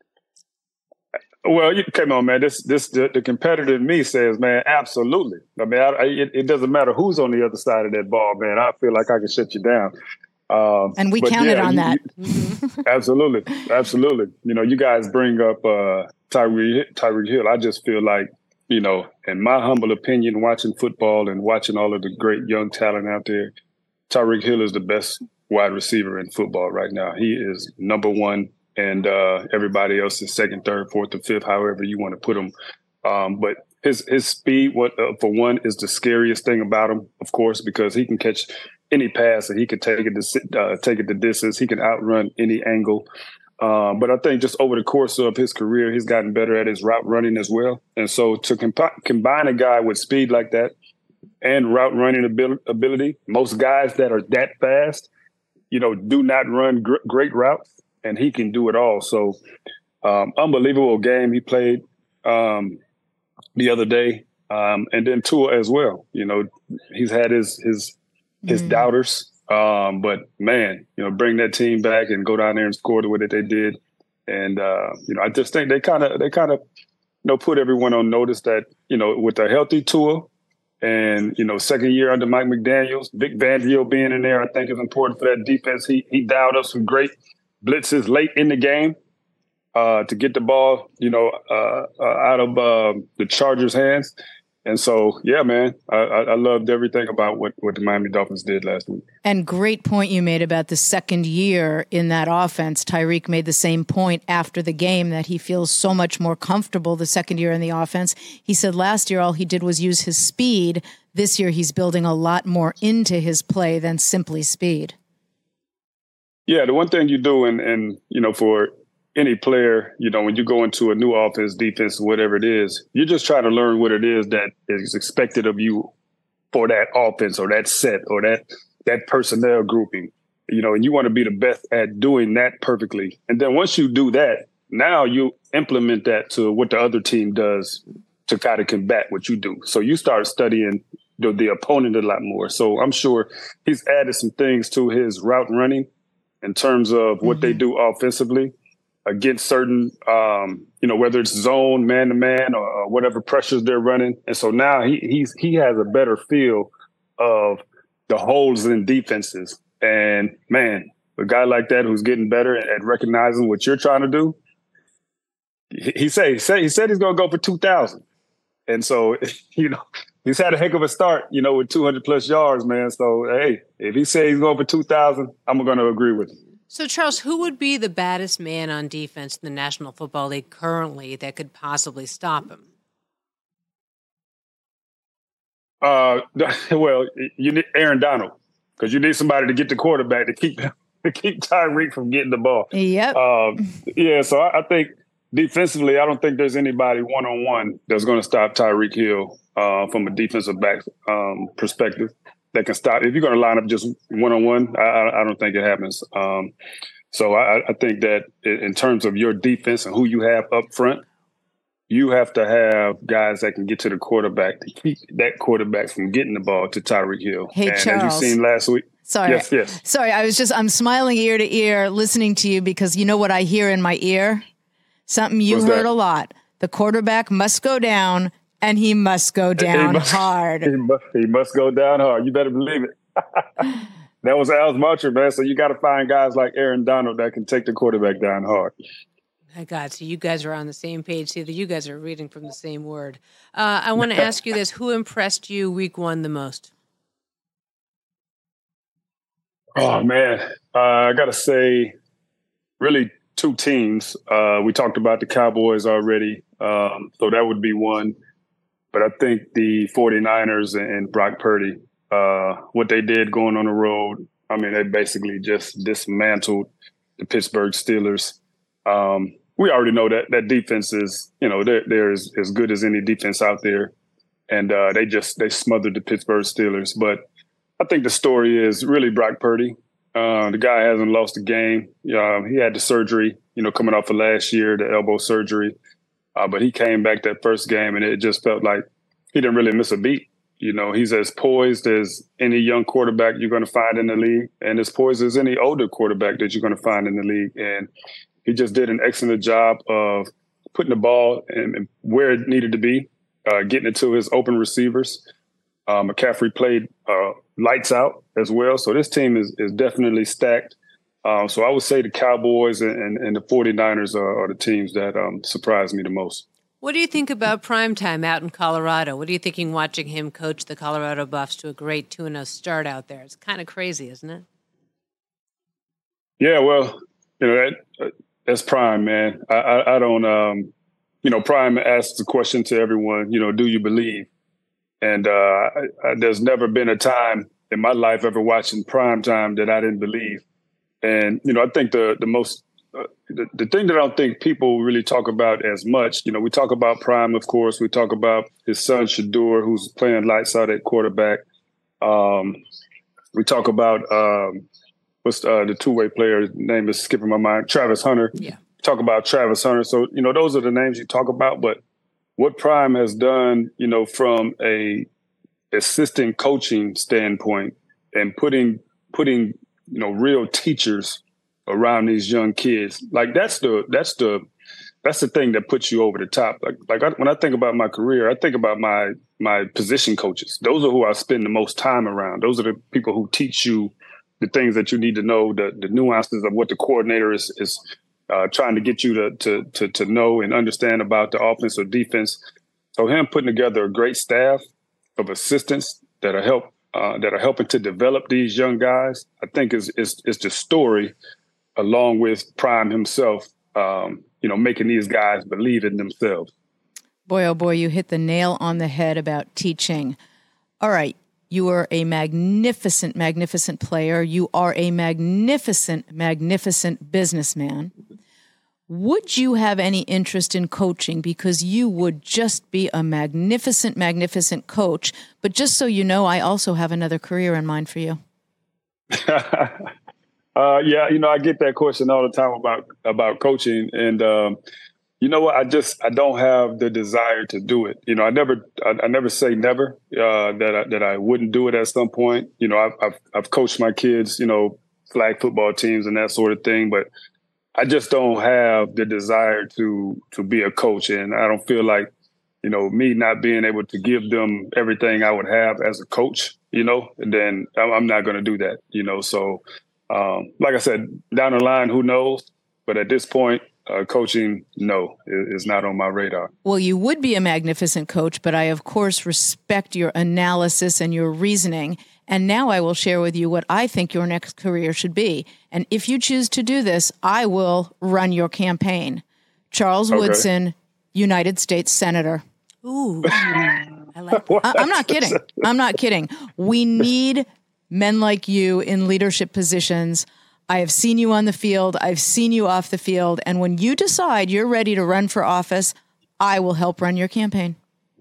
Well, you come on, man. This, this, the, the competitor in me says, man, absolutely. I mean, I, I, it, it doesn't matter who's on the other side of that ball, man. I feel like I can shut you down. Um, and we counted yeah, on you, that. You, absolutely, absolutely. You know, you guys bring up uh, Tyreek Tyreek Hill. I just feel like you know, in my humble opinion, watching football and watching all of the great young talent out there, Tyreek Hill is the best wide receiver in football right now. He is number one, and uh, everybody else is second, third, fourth, or fifth, however you want to put them. Um, but his his speed, what uh, for one, is the scariest thing about him, of course, because he can catch any pass and he can take it to uh, take it the distance. He can outrun any angle. Um, but I think just over the course of his career, he's gotten better at his route running as well. And so to comp- combine a guy with speed like that and route running abil- ability, most guys that are that fast, you know, do not run gr- great routes, and he can do it all. So um, unbelievable game he played um, the other day. Um, and then Tua as well. You know, he's had his his his mm. doubters. Um, but man, you know, bring that team back and go down there and score the way that they did. And, uh, you know, I just think they kind of, they kind of, you know, put everyone on notice that, you know, with a healthy Tua and, you know, second year under Mike McDaniels, Vic Fangio being in there, I think is important for that defense. He, he dialed up some great blitzes late in the game, uh, to get the ball, you know, uh, uh out of, uh, the Chargers' hands. And so, yeah, man, I, I loved everything about what, what the Miami Dolphins did last week. And great point you made about the second year in that offense. Tyreek made the same point after the game that he feels so much more comfortable the second year in the offense. He said last year all he did was use his speed. This year he's building a lot more into his play than simply speed. Yeah, the one thing you do, and, and you know, for any player, you know, when you go into a new offense, defense, whatever it is, you're just trying to learn what it is that is expected of you for that offense or that set or that that personnel grouping, you know, and you want to be the best at doing that perfectly. And then once you do that, now you implement that to what the other team does to kind of combat what you do. So you start studying the, the opponent a lot more. So I'm sure he's added some things to his route running in terms of what mm-hmm. they do offensively against certain, um, you know, whether it's zone, man-to-man, or, or whatever pressures they're running. And so now he he's he has a better feel of the holes in defenses. And, man, a guy like that who's getting better at, at recognizing what you're trying to do, he, he, say, he, said, he said he's going to go for two thousand. And so, you know, he's had a heck of a start, you know, with two hundred plus yards, man. So, hey, if he says he's going for two thousand, I'm going to agree with him. So, Charles, who would be the baddest man on defense in the National Football League currently that could possibly stop him? Uh, well, you need Aaron Donald because you need somebody to get the quarterback to keep to keep Tyreek from getting the ball. Yep. Um, yeah, so I, I think defensively, I don't think there's anybody one on one that's going to stop Tyreek Hill uh, from a defensive back um, perspective. That can stop. If you're going to line up just one-on-one, I, I don't think it happens. Um, so I, I think that in terms of your defense and who you have up front, you have to have guys that can get to the quarterback to keep that quarterback from getting the ball to Tyreek Hill. Hey, and Charles. as you've seen last week. Sorry. Yes, yes. Sorry, I was just, I'm smiling ear to ear listening to you because you know what I hear in my ear? Something you What's heard that? a lot. The quarterback must go down. And he must go down he must, hard. He must, he must go down hard. You better believe it. That was Al's mantra, man. So you got to find guys like Aaron Donald that can take the quarterback down hard. I got so you guys are on the same page. See that you guys are reading from the same word. Uh, I want to ask you this: who impressed you week one the most? Oh man, uh, I got to say, really two teams. Uh, we talked about the Cowboys already, um, so that would be one. But I think the 49ers and Brock Purdy, uh, what they did going on the road, I mean, they basically just dismantled the Pittsburgh Steelers. Um, we already know that that defense is, you know, they're, they're as, as good as any defense out there. And uh, they just, they smothered the Pittsburgh Steelers. But I think the story is really Brock Purdy. Uh, the guy hasn't lost a game. Uh, he had the surgery, you know, coming off of last year, the elbow surgery. Uh, but he came back that first game, and it just felt like he didn't really miss a beat. You know, he's as poised as any young quarterback you're going to find in the league, and as poised as any older quarterback that you're going to find in the league. And he just did an excellent job of putting the ball in, in where it needed to be, uh, getting it to his open receivers. Uh, McCaffrey played uh, lights out as well. So this team is, is definitely stacked. Um, so I would say the Cowboys and, and, and the 49ers are, are the teams that um, surprised me the most. What do you think about primetime out in Colorado? What are you thinking watching him coach the Colorado Buffs to a great two and oh start out there? It's kind of crazy, isn't it? Yeah, well, you know, that, that's Prime, man. I, I, I don't, um, you know, Prime asks the question to everyone, you know, do you believe? And uh, I, I, there's never been a time in my life ever watching primetime that I didn't believe. And, you know, I think the the most Uh, the, the thing that I don't think people really talk about as much, you know, we talk about Prime, of course. We talk about his son, Shedeur, who's playing lights out at quarterback. Um, we talk about um, what's uh, the two-way player? His name is skipping my mind. Travis Hunter. Yeah. Talk about Travis Hunter. So, you know, those are the names you talk about. But what Prime has done, you know, from a assistant coaching standpoint and putting putting, you know, real teachers around these young kids, like that's the that's the that's the thing that puts you over the top. Like like I, when I think about my career, I think about my my position coaches. Those are who I spend the most time around. Those are the people who teach you the things that you need to know, the the nuances of what the coordinator is is uh, trying to get you to to to to know and understand about the offense or defense. So him putting together a great staff of assistants that are help uh, that are helping to develop these young guys, I think is is is the story, along with Prime himself, um, you know, making these guys believe in themselves. Boy, oh boy, you hit the nail on the head about teaching. All right, you are a magnificent, magnificent player. You are a magnificent, magnificent businessman. Would you have any interest in coaching? Because you would just be a magnificent, magnificent coach. But just so you know, I also have another career in mind for you. Uh, yeah, you know, I get that question all the time about about coaching, and um, you know what? I just I don't have the desire to do it. You know, I never I, I never say never uh, that I, that I wouldn't do it at some point. You know, I've, I've I've coached my kids, you know, flag football teams and that sort of thing, but I just don't have the desire to to be a coach, and I don't feel like, you know, me not being able to give them everything I would have as a coach, you know, and then I'm not going to do that, you know, so. Um, like I said, down the line, who knows? But at this point, uh, coaching, no, is not on my radar. Well, you would be a magnificent coach, but I, of course, respect your analysis and your reasoning. And now I will share with you what I think your next career should be. And if you choose to do this, I will run your campaign. Charles Okay. Woodson, United States Senator. Ooh, I like that. I- I'm not kidding. I'm not kidding. We need men like you in leadership positions. I have seen you on the field. I've seen you off the field. And when you decide you're ready to run for office, I will help run your campaign.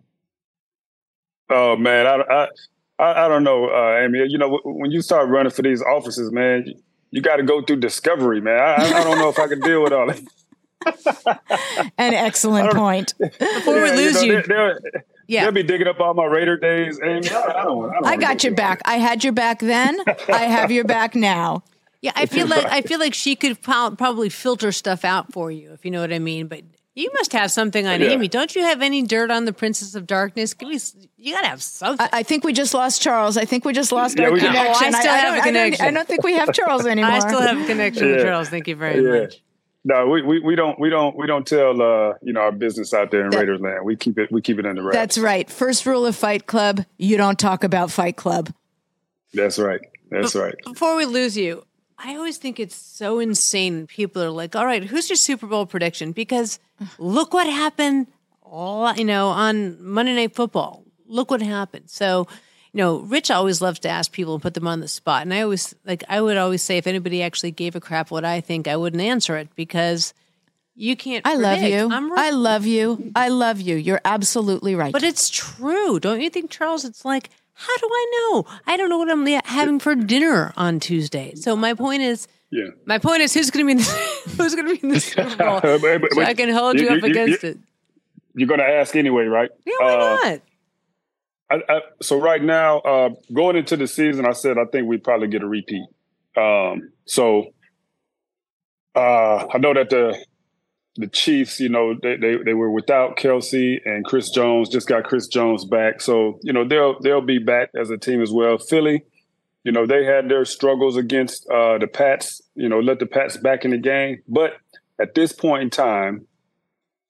Oh, man, I, I, I don't know, uh, Amy. You know, when you start running for these offices, man, you, you got to go through discovery, man. I, I don't know if I can deal with all that. An excellent point. Before we Yeah, lose you. you, Know, they, they'll, yeah. they'll be digging up all my Raider days, Amy. I, I don't. I, don't I got your back. I had your back then. I have your back now. Yeah, I feel like I feel like she could po- probably filter stuff out for you, if you know what I mean. But you must have something on Yeah. Amy. Don't you have any dirt on the Princess of Darkness? Give me, s- you got to have something. I, I think we just lost Charles. I think we just lost Yeah, our we did. connection. Oh, I still have don't- a I don't- connection. I don't think we have Charles anymore. I still have a connection with Yeah. Charles. Thank you very Yeah. much. No, we, we, we don't we don't we don't tell uh, you know, our business out there in That- Raiders land. We keep it we keep it in the wraps. That's right. First rule of Fight Club, you don't talk about Fight Club. That's right. That's right. Before we lose you, I always think it's so insane when people are like, all right, who's your Super Bowl prediction? Because look what happened, all, you know, on Monday Night Football. Look what happened. So, you know, Rich always loves to ask people and put them on the spot. And I always, like, I would always say if anybody actually gave a crap what I think, I wouldn't answer it because you can't I love predict. you. I'm right. I love you. I love you. You're absolutely right. But it's true. Don't you think, Charles? It's like, how do I know? I don't know what I'm having for dinner on Tuesday. So my point is, Yeah. my point is, who's going to be in the, who's going to be in the Super Bowl? But- but- So I can hold you, you- up you- against you- it. You're going to ask anyway, right? Yeah, why Uh, not? I, I, so right now, uh, going into the season, I said I think we probably get a repeat. Um, so uh, I know that the the Chiefs, you know, they, they they were without Kelsey and Chris Jones. Just got Chris Jones back, so you know they'll they'll be back as a team as well. Philly, you know, they had their struggles against uh, the Pats. You know, let the Pats back in the game, but at this point in time,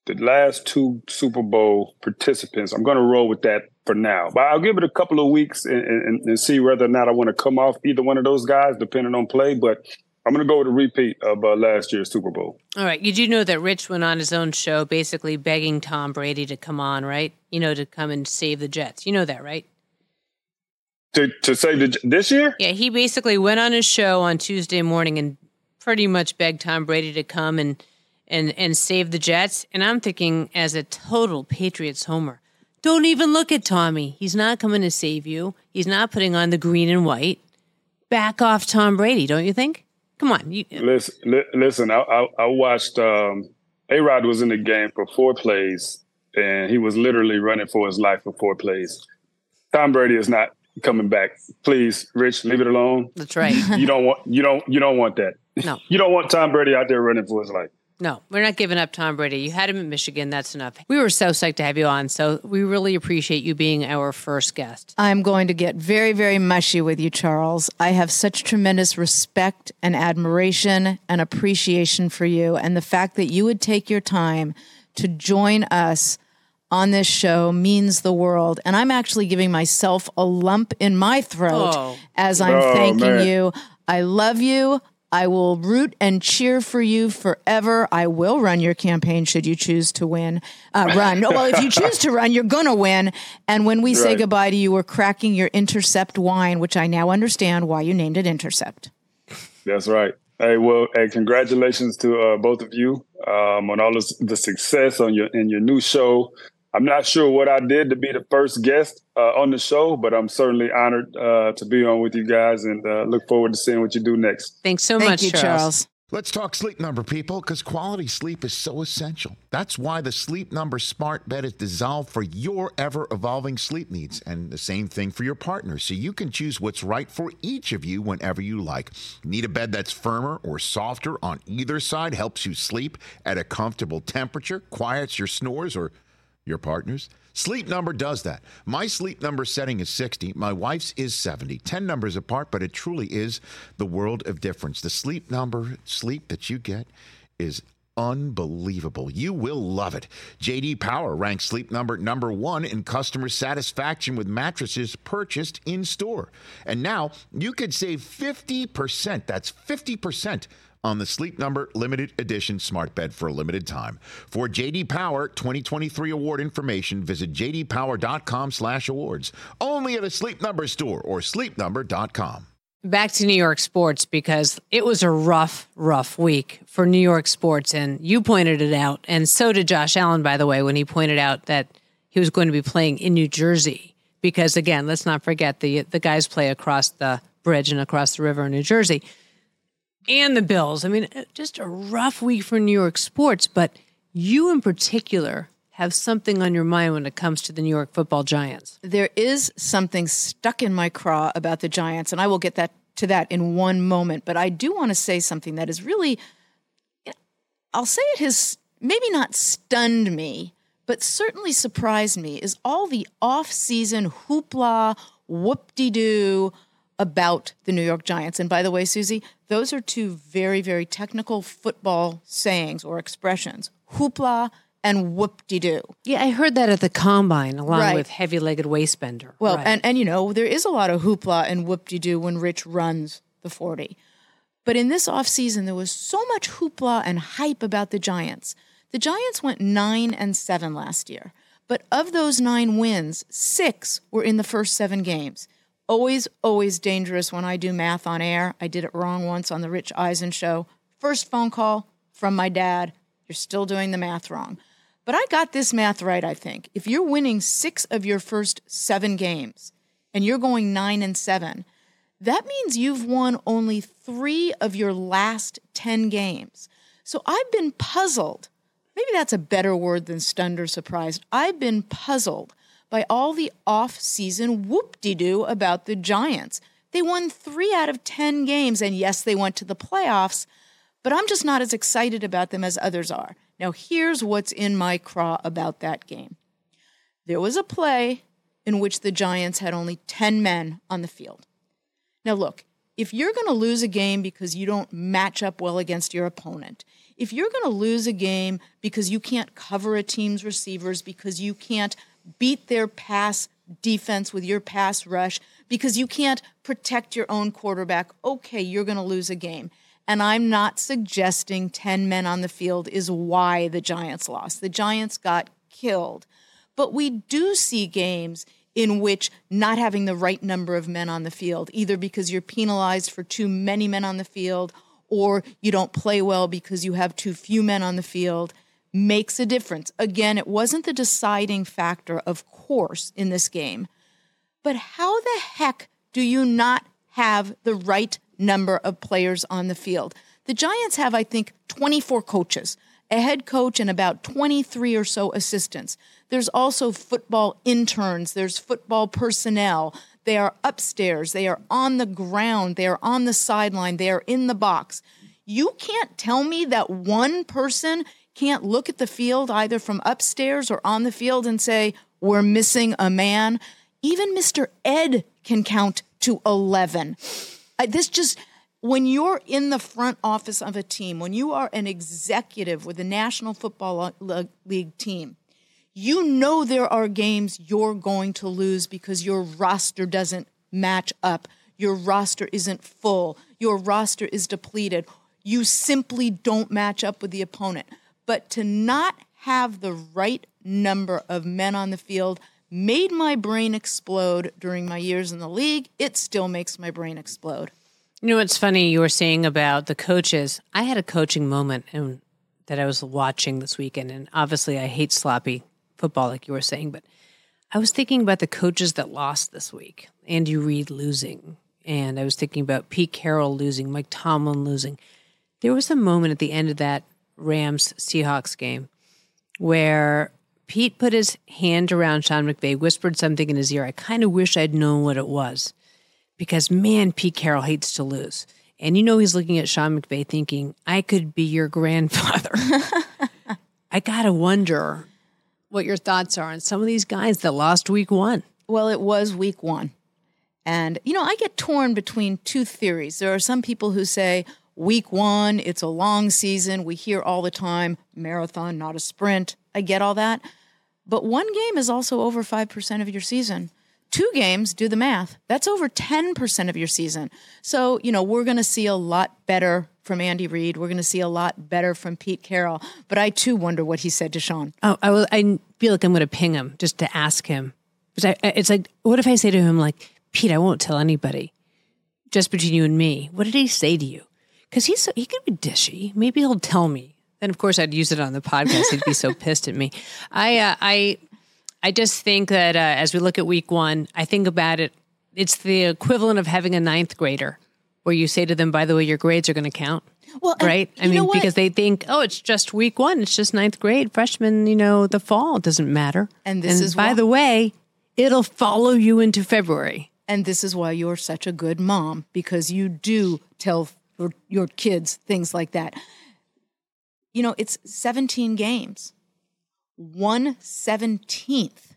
the last two Super Bowl participants. I'm going to roll with that for now. But I'll give it a couple of weeks and, and, and see whether or not I want to come off either one of those guys, depending on play. But I'm going to go with a repeat of uh, last year's Super Bowl. All right. You do know that Rich went on his own show basically begging Tom Brady to come on, right? You know, to come and save the Jets. You know that, right? To to save the this year? Yeah, he basically went on his show on Tuesday morning and pretty much begged Tom Brady to come and and and save the Jets. And I'm thinking, as a total Patriots homer, don't even look at Tommy. He's not coming to save you. He's not putting on the green and white. Back off Tom Brady, don't you think? Come on. You, listen, li- listen. I, I, I watched. Um, A-Rod was in the game for four plays, and he was literally running for his life for four plays. Tom Brady is not coming back. Please, Rich, leave it alone. That's right. You don't want. You don't. You don't want that. No. You don't want Tom Brady out there running for his life. No, we're not giving up Tom Brady. You had him at Michigan. That's enough. We were so psyched to have you on, so we really appreciate you being our first guest. I'm going to get very, very mushy with you, Charles. I have such tremendous respect and admiration and appreciation for you, and the fact that you would take your time to join us on this show means the world. And I'm actually giving myself a lump in my throat Oh. as I'm Oh, thanking man. you. I love you. I will root and cheer for you forever. I will run your campaign should you choose to win. Uh, run. No, well, if you choose to run, you're going to win. And when we say Right. goodbye to you, we're cracking your Intercept wine, which I now understand why you named it Intercept. That's right. Hey, well, hey, congratulations to uh, both of you um, on all this, the success on your in your new show. I'm not sure what I did to be the first guest uh, on the show, but I'm certainly honored uh, to be on with you guys, and uh, look forward to seeing what you do next. Thanks so Thank much, you, Charles. Let's talk Sleep Number, people, because quality sleep is so essential. That's why the Sleep Number smart bed is designed for your ever-evolving sleep needs, and the same thing for your partner, so you can choose what's right for each of you whenever you like. Need a bed that's firmer or softer on either side, helps you sleep at a comfortable temperature, quiets your snores, or your partner's? Sleep Number does that. My Sleep Number setting is sixty. My wife's is seventy. ten numbers apart, but it truly is the world of difference. The Sleep Number sleep that you get is unbelievable. You will love it. J D Power ranks Sleep Number number one in customer satisfaction with mattresses purchased in store. And now you could save fifty percent. That's fifty percent on the Sleep Number limited edition smart bed for a limited time. For J D Power twenty twenty-three award information, visit j d power dot com slash awards. Only at a Sleep Number store or sleep number dot com. Back to New York sports, because it was a rough, rough week for New York sports, and you pointed it out, and so did Josh Allen, by the way, when he pointed out that he was going to be playing in New Jersey, because, again, let's not forget the the guys play across the bridge and across the river in New Jersey. And the Bills. I mean, just a rough week for New York sports, but you in particular have something on your mind when it comes to the New York Football Giants. There is something stuck in my craw about the Giants, and I will get that to that in one moment. But I do want to say something that is really, I'll say it has maybe not stunned me, but certainly surprised me, is all the off-season hoopla, whoop-de-doo about the New York Giants. And by the way, Susie, those are two very, very technical football sayings or expressions. Hoopla and whoop-de-doo. Yeah, I heard that at the Combine, along Right. with heavy-legged waistbender. Well, Right. and, and you know, there is a lot of hoopla and whoop-de-doo when Rich runs the forty. But in this offseason, there was so much hoopla and hype about the Giants. The Giants went nine and seven last year. But of those nine wins, six were in the first seven games. Always, always dangerous when I do math on air. I did it wrong once on the Rich Eisen show. First phone call from my dad. You're still doing the math wrong. But I got this math right, I think. If you're winning six of your first seven games and you're going nine and seven, that means you've won only three of your last ten games. So I've been puzzled. Maybe that's a better word than stunned or surprised. I've been puzzled by all the off-season whoop-de-doo about the Giants. They won three out of ten games, and yes, they went to the playoffs, but I'm just not as excited about them as others are. Now, here's what's in my craw about that game. There was a play in which the Giants had only ten men on the field. Now, look, if you're going to lose a game because you don't match up well against your opponent, if you're going to lose a game because you can't cover a team's receivers, because you can't beat their pass defense with your pass rush, because you can't protect your own quarterback, okay, you're going to lose a game. And I'm not suggesting ten men on the field is why the Giants lost. The Giants got killed. But we do see games in which not having the right number of men on the field, either because you're penalized for too many men on the field or you don't play well because you have too few men on the field, makes a difference. Again, it wasn't the deciding factor, of course, in this game. But how the heck do you not have the right number of players on the field? The Giants have, I think, twenty-four coaches, a head coach and about twenty-three or so assistants. There's also football interns. There's football personnel. They are upstairs. They are on the ground. They are on the sideline. They are in the box. You can't tell me that one person can't look at the field either from upstairs or on the field and say, we're missing a man. Even Mister Ed can count to eleven. I, this just, when you're in the front office of a team, when you are an executive with the National Football League team, you know there are games you're going to lose because your roster doesn't match up. Your roster isn't full. Your roster is depleted. You simply don't match up with the opponent. But to not have the right number of men on the field made my brain explode during my years in the league. It still makes my brain explode. You know what's funny you were saying about the coaches? I had a coaching moment in, that I was watching this weekend, and obviously I hate sloppy football like you were saying, but I was thinking about the coaches that lost this week. Andy Reid losing, and I was thinking about Pete Carroll losing, Mike Tomlin losing. There was a moment at the end of that Rams-Seahawks game where Pete put his hand around Sean McVay, whispered something in his ear. I kind of wish I'd known what it was because, man, Pete Carroll hates to lose. And you know he's looking at Sean McVay thinking, I could be your grandfather. I got to wonder what your thoughts are on some of these guys that lost week one. Well, it was week one. And, you know, I get torn between two theories. There are some people who say, week one, it's a long season. We hear all the time, marathon, not a sprint. I get all that. But one game is also over five percent of your season. Two games, do the math. That's over ten percent of your season. So, you know, we're going to see a lot better from Andy Reid. We're going to see a lot better from Pete Carroll. But I, too, wonder what he said to Sean. Oh, I, will, I feel like I'm going to ping him just to ask him. Because I, it's like, what if I say to him, like, Pete, I won't tell anybody. Just between you and me. What did he say to you? Because he's so, he could be dishy. Maybe he'll tell me. Then, of course, I'd use it on the podcast. He'd be so pissed at me. I, uh, I, I just think that uh, as we look at week one, I think about it. It's the equivalent of having a ninth grader, where you say to them, "By the way, your grades are going to count." Well, right? I mean, because they think, "Oh, it's just week one. It's just ninth grade. Freshman, you know, the fall it doesn't matter." And this and is by why- the way, it'll follow you into February. And this is why you're such a good mom, because you do tell your, your kids things like that. You know, it's seventeen games. one seventeenth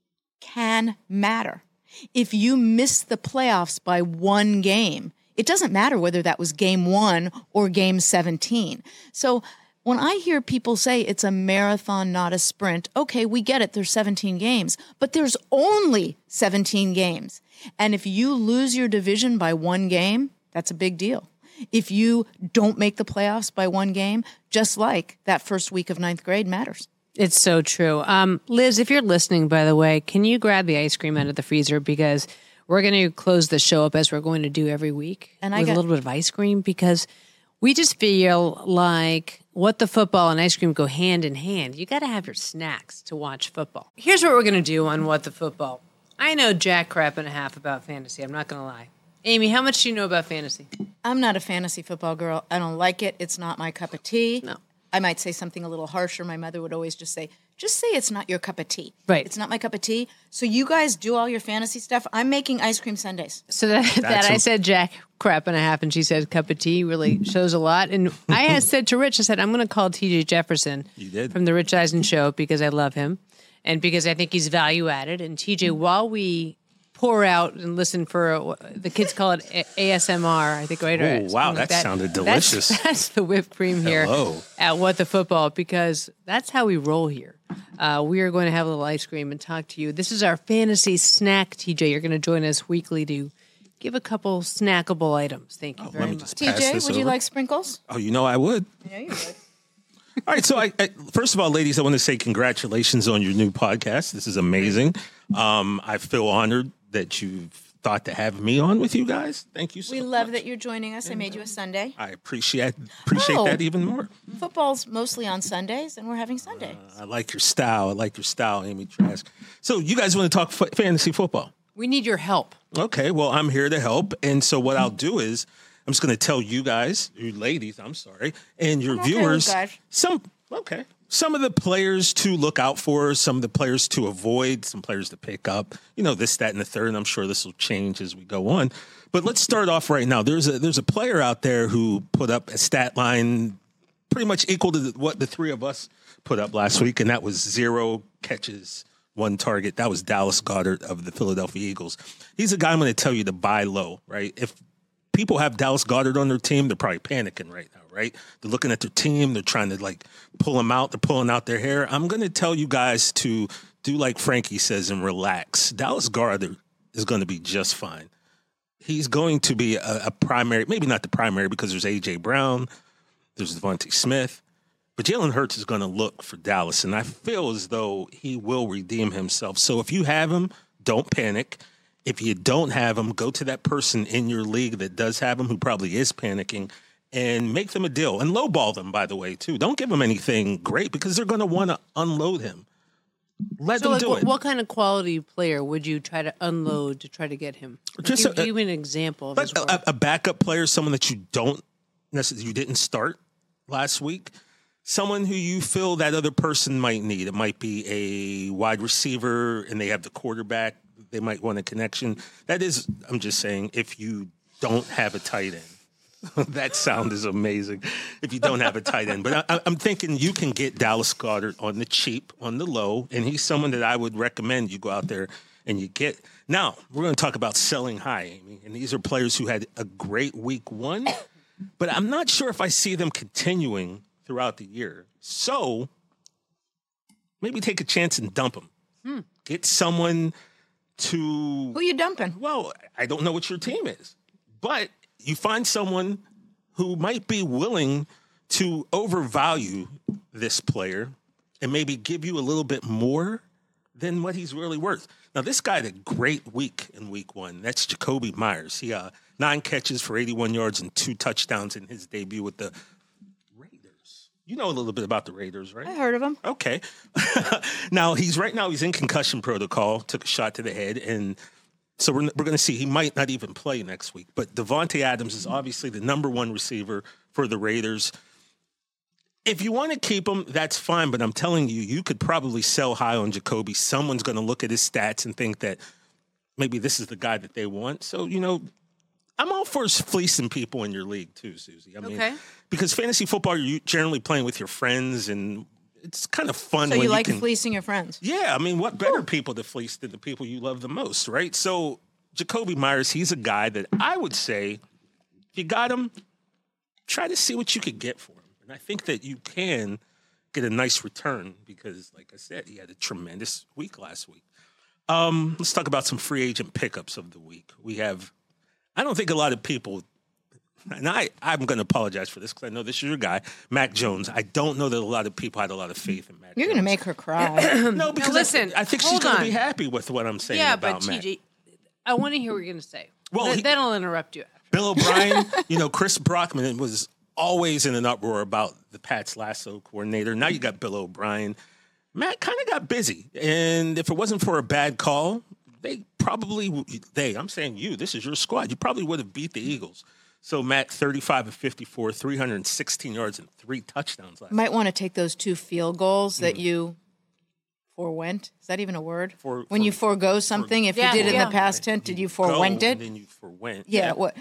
can matter. If you miss the playoffs by one game, it doesn't matter whether that was game one or game seventeen. So when I hear people say it's a marathon, not a sprint, okay, we get it. There's seventeen games, but there's only seventeen games. And if you lose your division by one game, that's a big deal. If you don't make the playoffs by one game, just like that first week of ninth grade matters. It's so true. Um, Liz, if you're listening, by the way, can you grab the ice cream out of the freezer? Because we're going to close the show up as we're going to do every week and I with got- a little bit of ice cream, because we just feel like what the football and ice cream go hand in hand. You got to have your snacks to watch football. Here's what we're going to do on What the Football. I know jack crap and a half about fantasy. I'm not going to lie. Amy, how much do you know about fantasy? I'm not a fantasy football girl. I don't like it. It's not my cup of tea. No. I might say something a little harsher. My mother would always just say, just say it's not your cup of tea. Right. It's not my cup of tea. So you guys do all your fantasy stuff. I'm making ice cream sundaes. So that, that I said jack crap and a half, and she said cup of tea really shows a lot. And I had said to Rich, I said, I'm going to call T J Jefferson You did. from the Rich Eisen Show because I love him and because I think he's value added. And T J, while we pour out and listen for a, the kids call it A S M R, I think, right? Or Oh, wow, something like that sounded delicious. That's, that's the whipped cream here Hello. at What the Football, because that's how we roll here. Uh, we are going to have a little ice cream and talk to you. This is our fantasy snack, T J. You're going to join us weekly to give a couple snackable items. Thank you Oh, very let me much. just T pass J, this would you over. like sprinkles? Oh, you know I would. Yeah, you would. All right, so I, I first of all, ladies, I want to say congratulations on your new podcast. This is amazing. Um, I feel honored that you've thought to have me on with you guys. Thank you so We much. love that you're joining us. I made you a Sunday. I appreciate appreciate Oh. that even more. Football's mostly on Sundays, and we're having Sundays. I like your style. I like your style, Amy Trask. So you guys want to talk f- fantasy football? We need your help. Okay, well, I'm here to help. And so what I'll do is I'm just going to tell you guys, you ladies, I'm sorry, and your I'm okay with viewers, guys. some, okay, some of the players to look out for, some of the players to avoid, some players to pick up, you know, this, that, and the third. And I'm sure this will change as we go on. But let's start off right now. There's a, there's a player out there who put up a stat line pretty much equal to the, what the three of us put up last week, and that was zero catches, one target. That was Dallas Goedert of the Philadelphia Eagles. He's a guy I'm going to tell you to buy low, right? If people have Dallas Goedert on their team, they're probably panicking right now, right? They're looking at their team. They're trying to, like, pull them out. They're pulling out their hair. I'm going to tell you guys to do like Frankie says and relax. Dallas Goedert is going to be just fine. He's going to be a, a primary, maybe not the primary because there's A J. Brown, there's Devontae Smith, but Jalen Hurts is going to look for Dallas, and I feel as though he will redeem himself. So if you have him, don't panic. If you don't have him, go to that person in your league that does have him, who probably is panicking, and make them a deal. And lowball them, by the way, too. Don't give them anything great because they're going to want to unload him. Let So, them like, do what, it. what kind of quality player would you try to unload to try to get him? Like, Just give, a- give me an example of his But work. a, a backup player, someone that you don't necessarily, you didn't start last week, someone who you feel that other person might need. It might be a wide receiver and they have the quarterback. They might want a connection. That is, I'm just saying, if you don't have a tight end. That sound is amazing. If you don't have a tight end, but I, I'm thinking you can get Dallas Goedert on the cheap, on the low, and he's someone that I would recommend you go out there and you get. Now we're going to talk about selling high, Amy, and these are players who had a great week one, but I'm not sure if I see them continuing throughout the year. So maybe take a chance and dump them. Hmm. Get someone to. Who you dumping? Well, I don't know what your team is, but you find someone who might be willing to overvalue this player and maybe give you a little bit more than what he's really worth. Now, this guy had a great week in week one. That's Jacoby Myers. He uh, nine catches for eighty-one yards and two touchdowns in his debut with the Raiders. You know a little bit about the Raiders, right? I heard of him. Okay. Now, he's right now he's in concussion protocol, took a shot to the head, and so we're, we're going to see. He might not even play next week. But Devontae Adams is obviously the number one receiver for the Raiders. If you want to keep him, that's fine. But I'm telling you, you could probably sell high on Jacoby. Someone's going to look at his stats and think that maybe this is the guy that they want. So, you know, I'm all for fleecing people in your league too, Susie. I mean, Okay. because fantasy football, you're generally playing with your friends, and it's kind of fun. So when you like can, fleecing your friends? Yeah, I mean, what better people to fleece than the people you love the most, right? So Jacoby Myers, he's a guy that I would say, if you got him, try to see what you could get for him. And I think that you can get a nice return because, like I said, he had a tremendous week last week. Um, let's talk about some free agent pickups of the week. We have, I don't think a lot of people, and I, I'm going to apologize for this because I know this is your guy, Mac Jones. I don't know that a lot of people had a lot of faith in Mac You're Jones. going to make her cry. No, because I- listen, I, think she's hold going to on. be happy with what I'm saying yeah, about but Mac. T J, I want to hear what you're going to say. Well, Th- he- then I'll interrupt you after. Bill O'Brien, you know, Chris Brockman was always in an uproar about the Pats lasso coordinator. Now you got Bill O'Brien. Matt kind of got busy. And if it wasn't for a bad call, they probably, they, I'm saying you, this is your squad. You probably would have beat the Eagles. So Matt, thirty-five of fifty-four, three hundred sixteen yards and three touchdowns last Might want to take those two field goals that you forewent. Is that even a word? For- when for- you forego something, if Yeah, you did it yeah. in the past tense, did you Go, forewent and it? then you forwent. Yeah. What?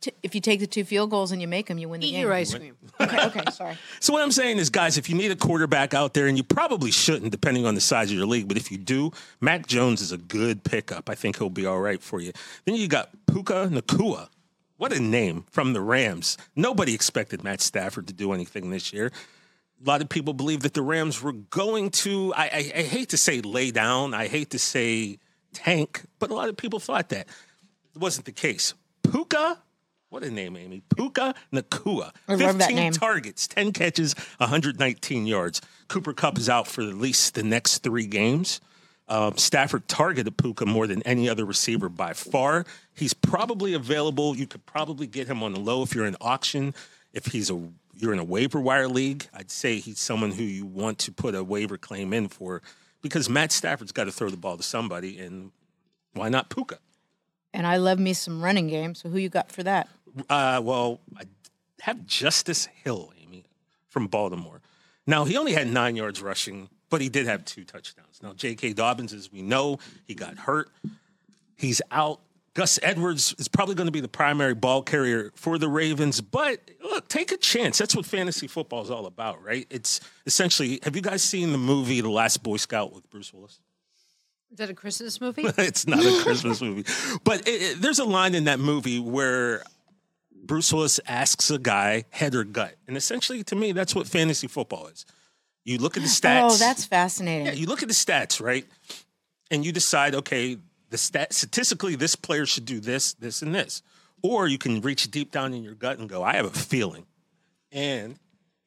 t- if you take the two field goals and you make them, you win the Eat game. your ice cream. Okay, okay, sorry. So what I'm saying is, guys, if you need a quarterback out there, and you probably shouldn't, depending on the size of your league, but if you do, Mac Jones is a good pickup. I think he'll be all right for you. Then you got Puka Nacua. What a name, from the Rams. Nobody expected Matt Stafford to do anything this year. A lot of people believe that the Rams were going to, I, I, I hate to say lay down, I hate to say tank, but a lot of people thought that. It wasn't the case. Puka, what a name, Amy. Puka Nacua. I love that fifteen name. targets, ten catches, one hundred nineteen yards. Cooper Kupp is out for at least the next three games. Um, Stafford targeted Puka more than any other receiver by far. He's probably available. You could probably get him on the low if you're in auction. If he's a you're in a waiver wire league, I'd say he's someone who you want to put a waiver claim in for, because Matt Stafford's got to throw the ball to somebody, and why not Puka? And I love me some running game. So who you got for that? Uh, well, I have Justice Hill, Amy, from Baltimore. Now, he only had nine yards rushing, but he did have two touchdowns. Now, J K. Dobbins, as we know, he got hurt. He's out. Gus Edwards is probably going to be the primary ball carrier for the Ravens. But, look, take a chance. That's what fantasy football is all about, right? It's essentially, have you guys seen the movie The Last Boy Scout with Bruce Willis? Is that a Christmas movie? It's not a Christmas movie. But it, it, there's a line in that movie where Bruce Willis asks a guy head or gut. And essentially, to me, that's what fantasy football is. You look at the stats. Oh, that's fascinating. Yeah, you look at the stats, right? And you decide, okay, the stat statistically, this player should do this, this, and this. Or you can reach deep down in your gut and go, I have a feeling. And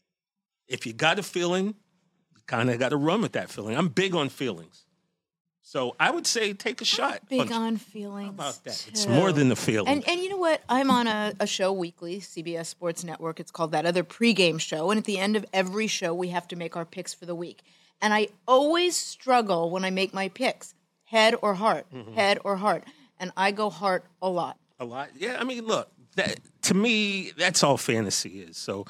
if you got a feeling, you kind of got to run with that feeling. I'm big on feelings. So I would say take a shot. Big on, on feelings. How about that? Too. It's more than the feeling. And and you know what? I'm on a, a show weekly, C B S Sports Network. It's called That Other Pregame Show. And at the end of every show, we have to make our picks for the week. And I always struggle when I make my picks, head or heart, mm-hmm. head or heart. And I go heart a lot. A lot? Yeah, I mean, look, that, to me, that's all fantasy is. So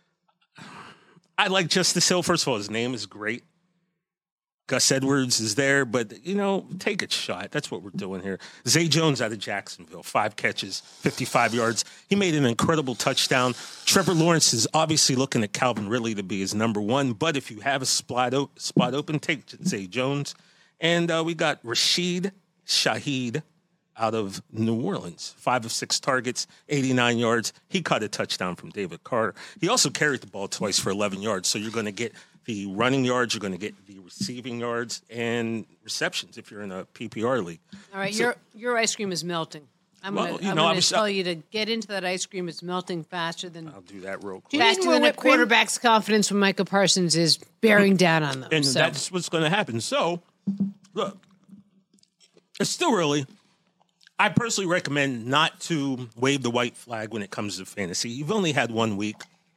I like Justice Hill. First of all, his name is great. Gus Edwards is there, but, you know, take a shot. That's what we're doing here. Zay Jones out of Jacksonville, five catches, fifty-five yards. He made an incredible touchdown. Trevor Lawrence is obviously looking at Calvin Ridley to be his number one, but if you have a spot, o- spot open, take Zay Jones. And uh, we got Rashid Shaheed out of New Orleans, five of six targets, eighty-nine yards. He caught a touchdown from David Carter. He also carried the ball twice for eleven yards, so you're going to get the running yards, you're going to get the receiving yards, and receptions if you're in a P P R league. All right, So- your your ice cream is melting. I'm Well, going you to know, I was- tell you to get into that ice cream. It's melting faster than I'll do that real you quick. need faster more than a whipped cream? quarterback's confidence when Micah Parsons is bearing down on them. And so. that's what's going to happen. So, look, it's still early. I personally recommend not to wave the white flag when it comes to fantasy. You've only had one week.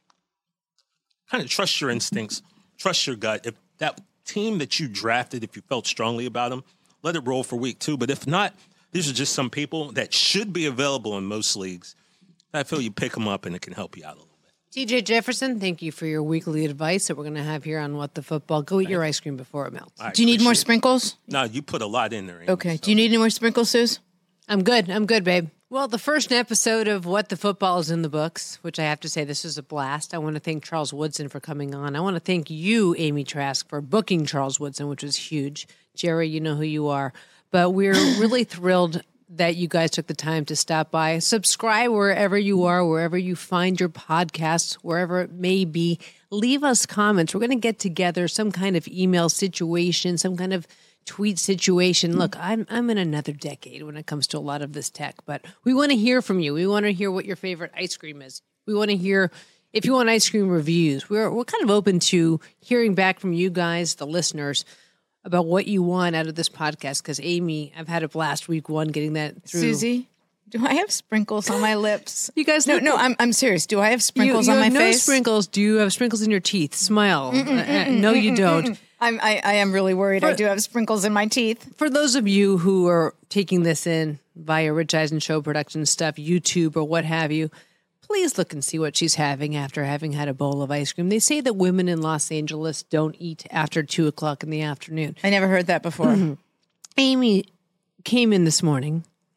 Kind of trust your instincts, trust your gut. If that team that you drafted, if you felt strongly about them, let it roll for week two. But if not, these are just some people that should be available in most leagues. I feel you pick them up and it can help you out a little bit. T J Jefferson, thank you for your weekly advice that we're going to have here on What the Football. Go eat your ice cream before it melts. I Do you need more appreciate it. sprinkles? No, you put a lot in there. Amy, Okay. so- Do you need any more sprinkles, Suze? I'm good. I'm good, babe. Well, the first episode of What the Football is in the books, which I have to say this is a blast. I want to thank Charles Woodson for coming on. I want to thank you, Amy Trask, for booking Charles Woodson, which was huge. Jerry, you know who you are. But we're really thrilled that you guys took the time to stop by. Subscribe wherever you are, wherever you find your podcasts, wherever it may be. Leave us comments. We're going to get together some kind of email situation, some kind of tweet situation. Look, I'm I'm in another decade when it comes to a lot of this tech, but we want to hear from you. We want to hear what your favorite ice cream is. We want to hear if you want ice cream reviews. We're we're kind of open to hearing back from you guys, the listeners, about what you want out of this podcast. Because Amy, I've had a blast week one getting that through. Susie, do I have sprinkles on my lips? You guys, No, look- no, I'm I'm serious. Do I have you, sprinkles you on have my no face? sprinkles. Do you have sprinkles in your teeth? Smile. Uh, uh, no, you don't. I'm, I, I am really worried. I do have sprinkles in my teeth. For those of you who are taking this in via Rich Eisen Show production stuff, YouTube or what have you, please look and see what she's having after having had a bowl of ice cream. They say that women in Los Angeles don't eat after two o'clock in the afternoon. I never heard that before. Amy came in this morning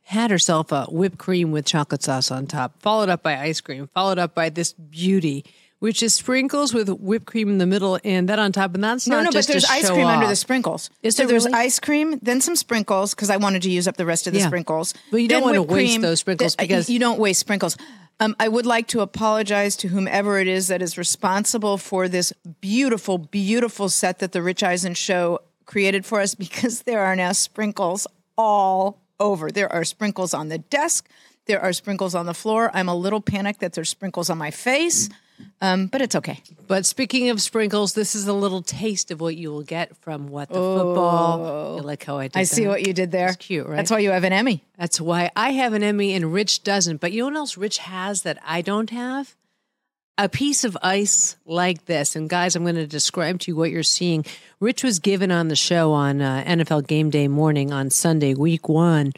had herself a whipped cream with chocolate sauce on top, followed up by ice cream, followed up by this beauty, which is sprinkles with whipped cream in the middle and that on top. And that's No, not no, just but there's to ice show cream off. under the sprinkles. Is so there there's really? ice cream, then some sprinkles, because I wanted to use up the rest of the Yeah. sprinkles. But you don't Then want to whipped waste cream. those sprinkles Th- because- You don't waste sprinkles. Um, I would like to apologize to whomever it is that is responsible for this beautiful, beautiful set that the Rich Eisen Show created for us, because there are now sprinkles all over. There are sprinkles on the desk. There are sprinkles on the floor. I'm a little panicked that there's sprinkles on my face, um, but it's okay. But speaking of sprinkles, this is a little taste of what you will get from What the Football. You like how I did I see that? what you did there. It's cute, right? That's why you have an Emmy. That's why I have an Emmy and Rich doesn't. But you know what else Rich has that I don't have? A piece of ice like this. And guys, I'm going to describe to you what you're seeing. Rich was given on the show on uh, N F L Game Day morning on Sunday, week one,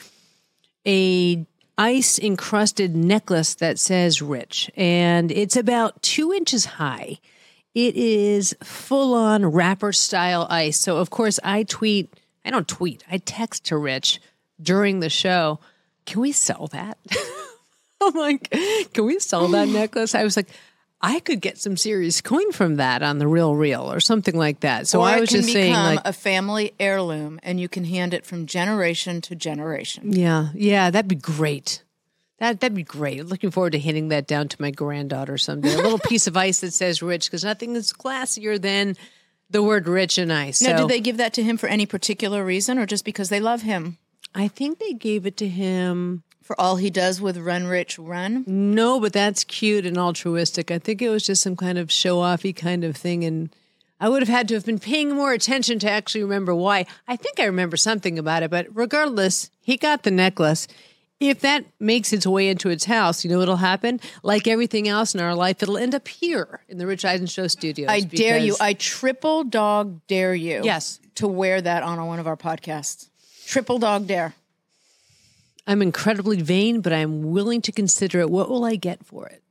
a ice encrusted necklace that says Rich. And it's about two inches high. It is full on rapper style ice. So, of course, I tweet, I don't tweet, I text to Rich during the show, can we sell that? I'm like, can we sell that necklace? I was like, I could get some serious coin from that on the Real Real or something like that. So or I was it can just saying, become like, a family heirloom, and you can hand it from generation to generation. yeah, yeah, that'd be great. That that'd be great. Looking forward to handing that down to my granddaughter someday. A little piece of ice that says Rich, because nothing is classier than the word Rich and ice. Now, So did they give that to him for any particular reason, or just because they love him? I think they gave it to him. For all he does with Run Rich Run? No, but that's cute and altruistic. I think it was just some kind of show-offy kind of thing, and I would have had to have been paying more attention to actually remember why. I think I remember something about it, but regardless, he got the necklace. If that makes its way into its house, you know what'll happen? Like everything else in our life, it'll end up here in the Rich Eisen Show studios. I dare you. because- I triple dog dare you. Yes. To wear that on one of our podcasts. Triple dog dare. I'm incredibly vain, but I'm willing to consider it. What will I get for it?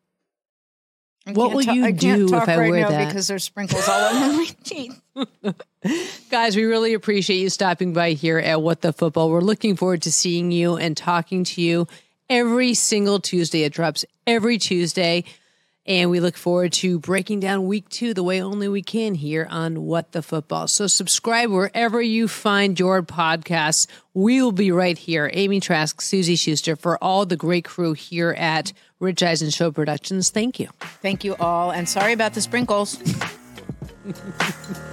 I What can't will ta- you I can't do talk if I right wear now that? because there's sprinkles all over my teeth. Guys, we really appreciate you stopping by here at What the Football. We're looking forward to seeing you and talking to you every single Tuesday. It drops every Tuesday. And we look forward to breaking down week two the way only we can here on What the Football. So subscribe wherever you find your podcasts. We will be right here. Amy Trask, Susie Schuster, for all the great crew here at Rich Eisen Show Productions. Thank you. Thank you all. And sorry about the sprinkles.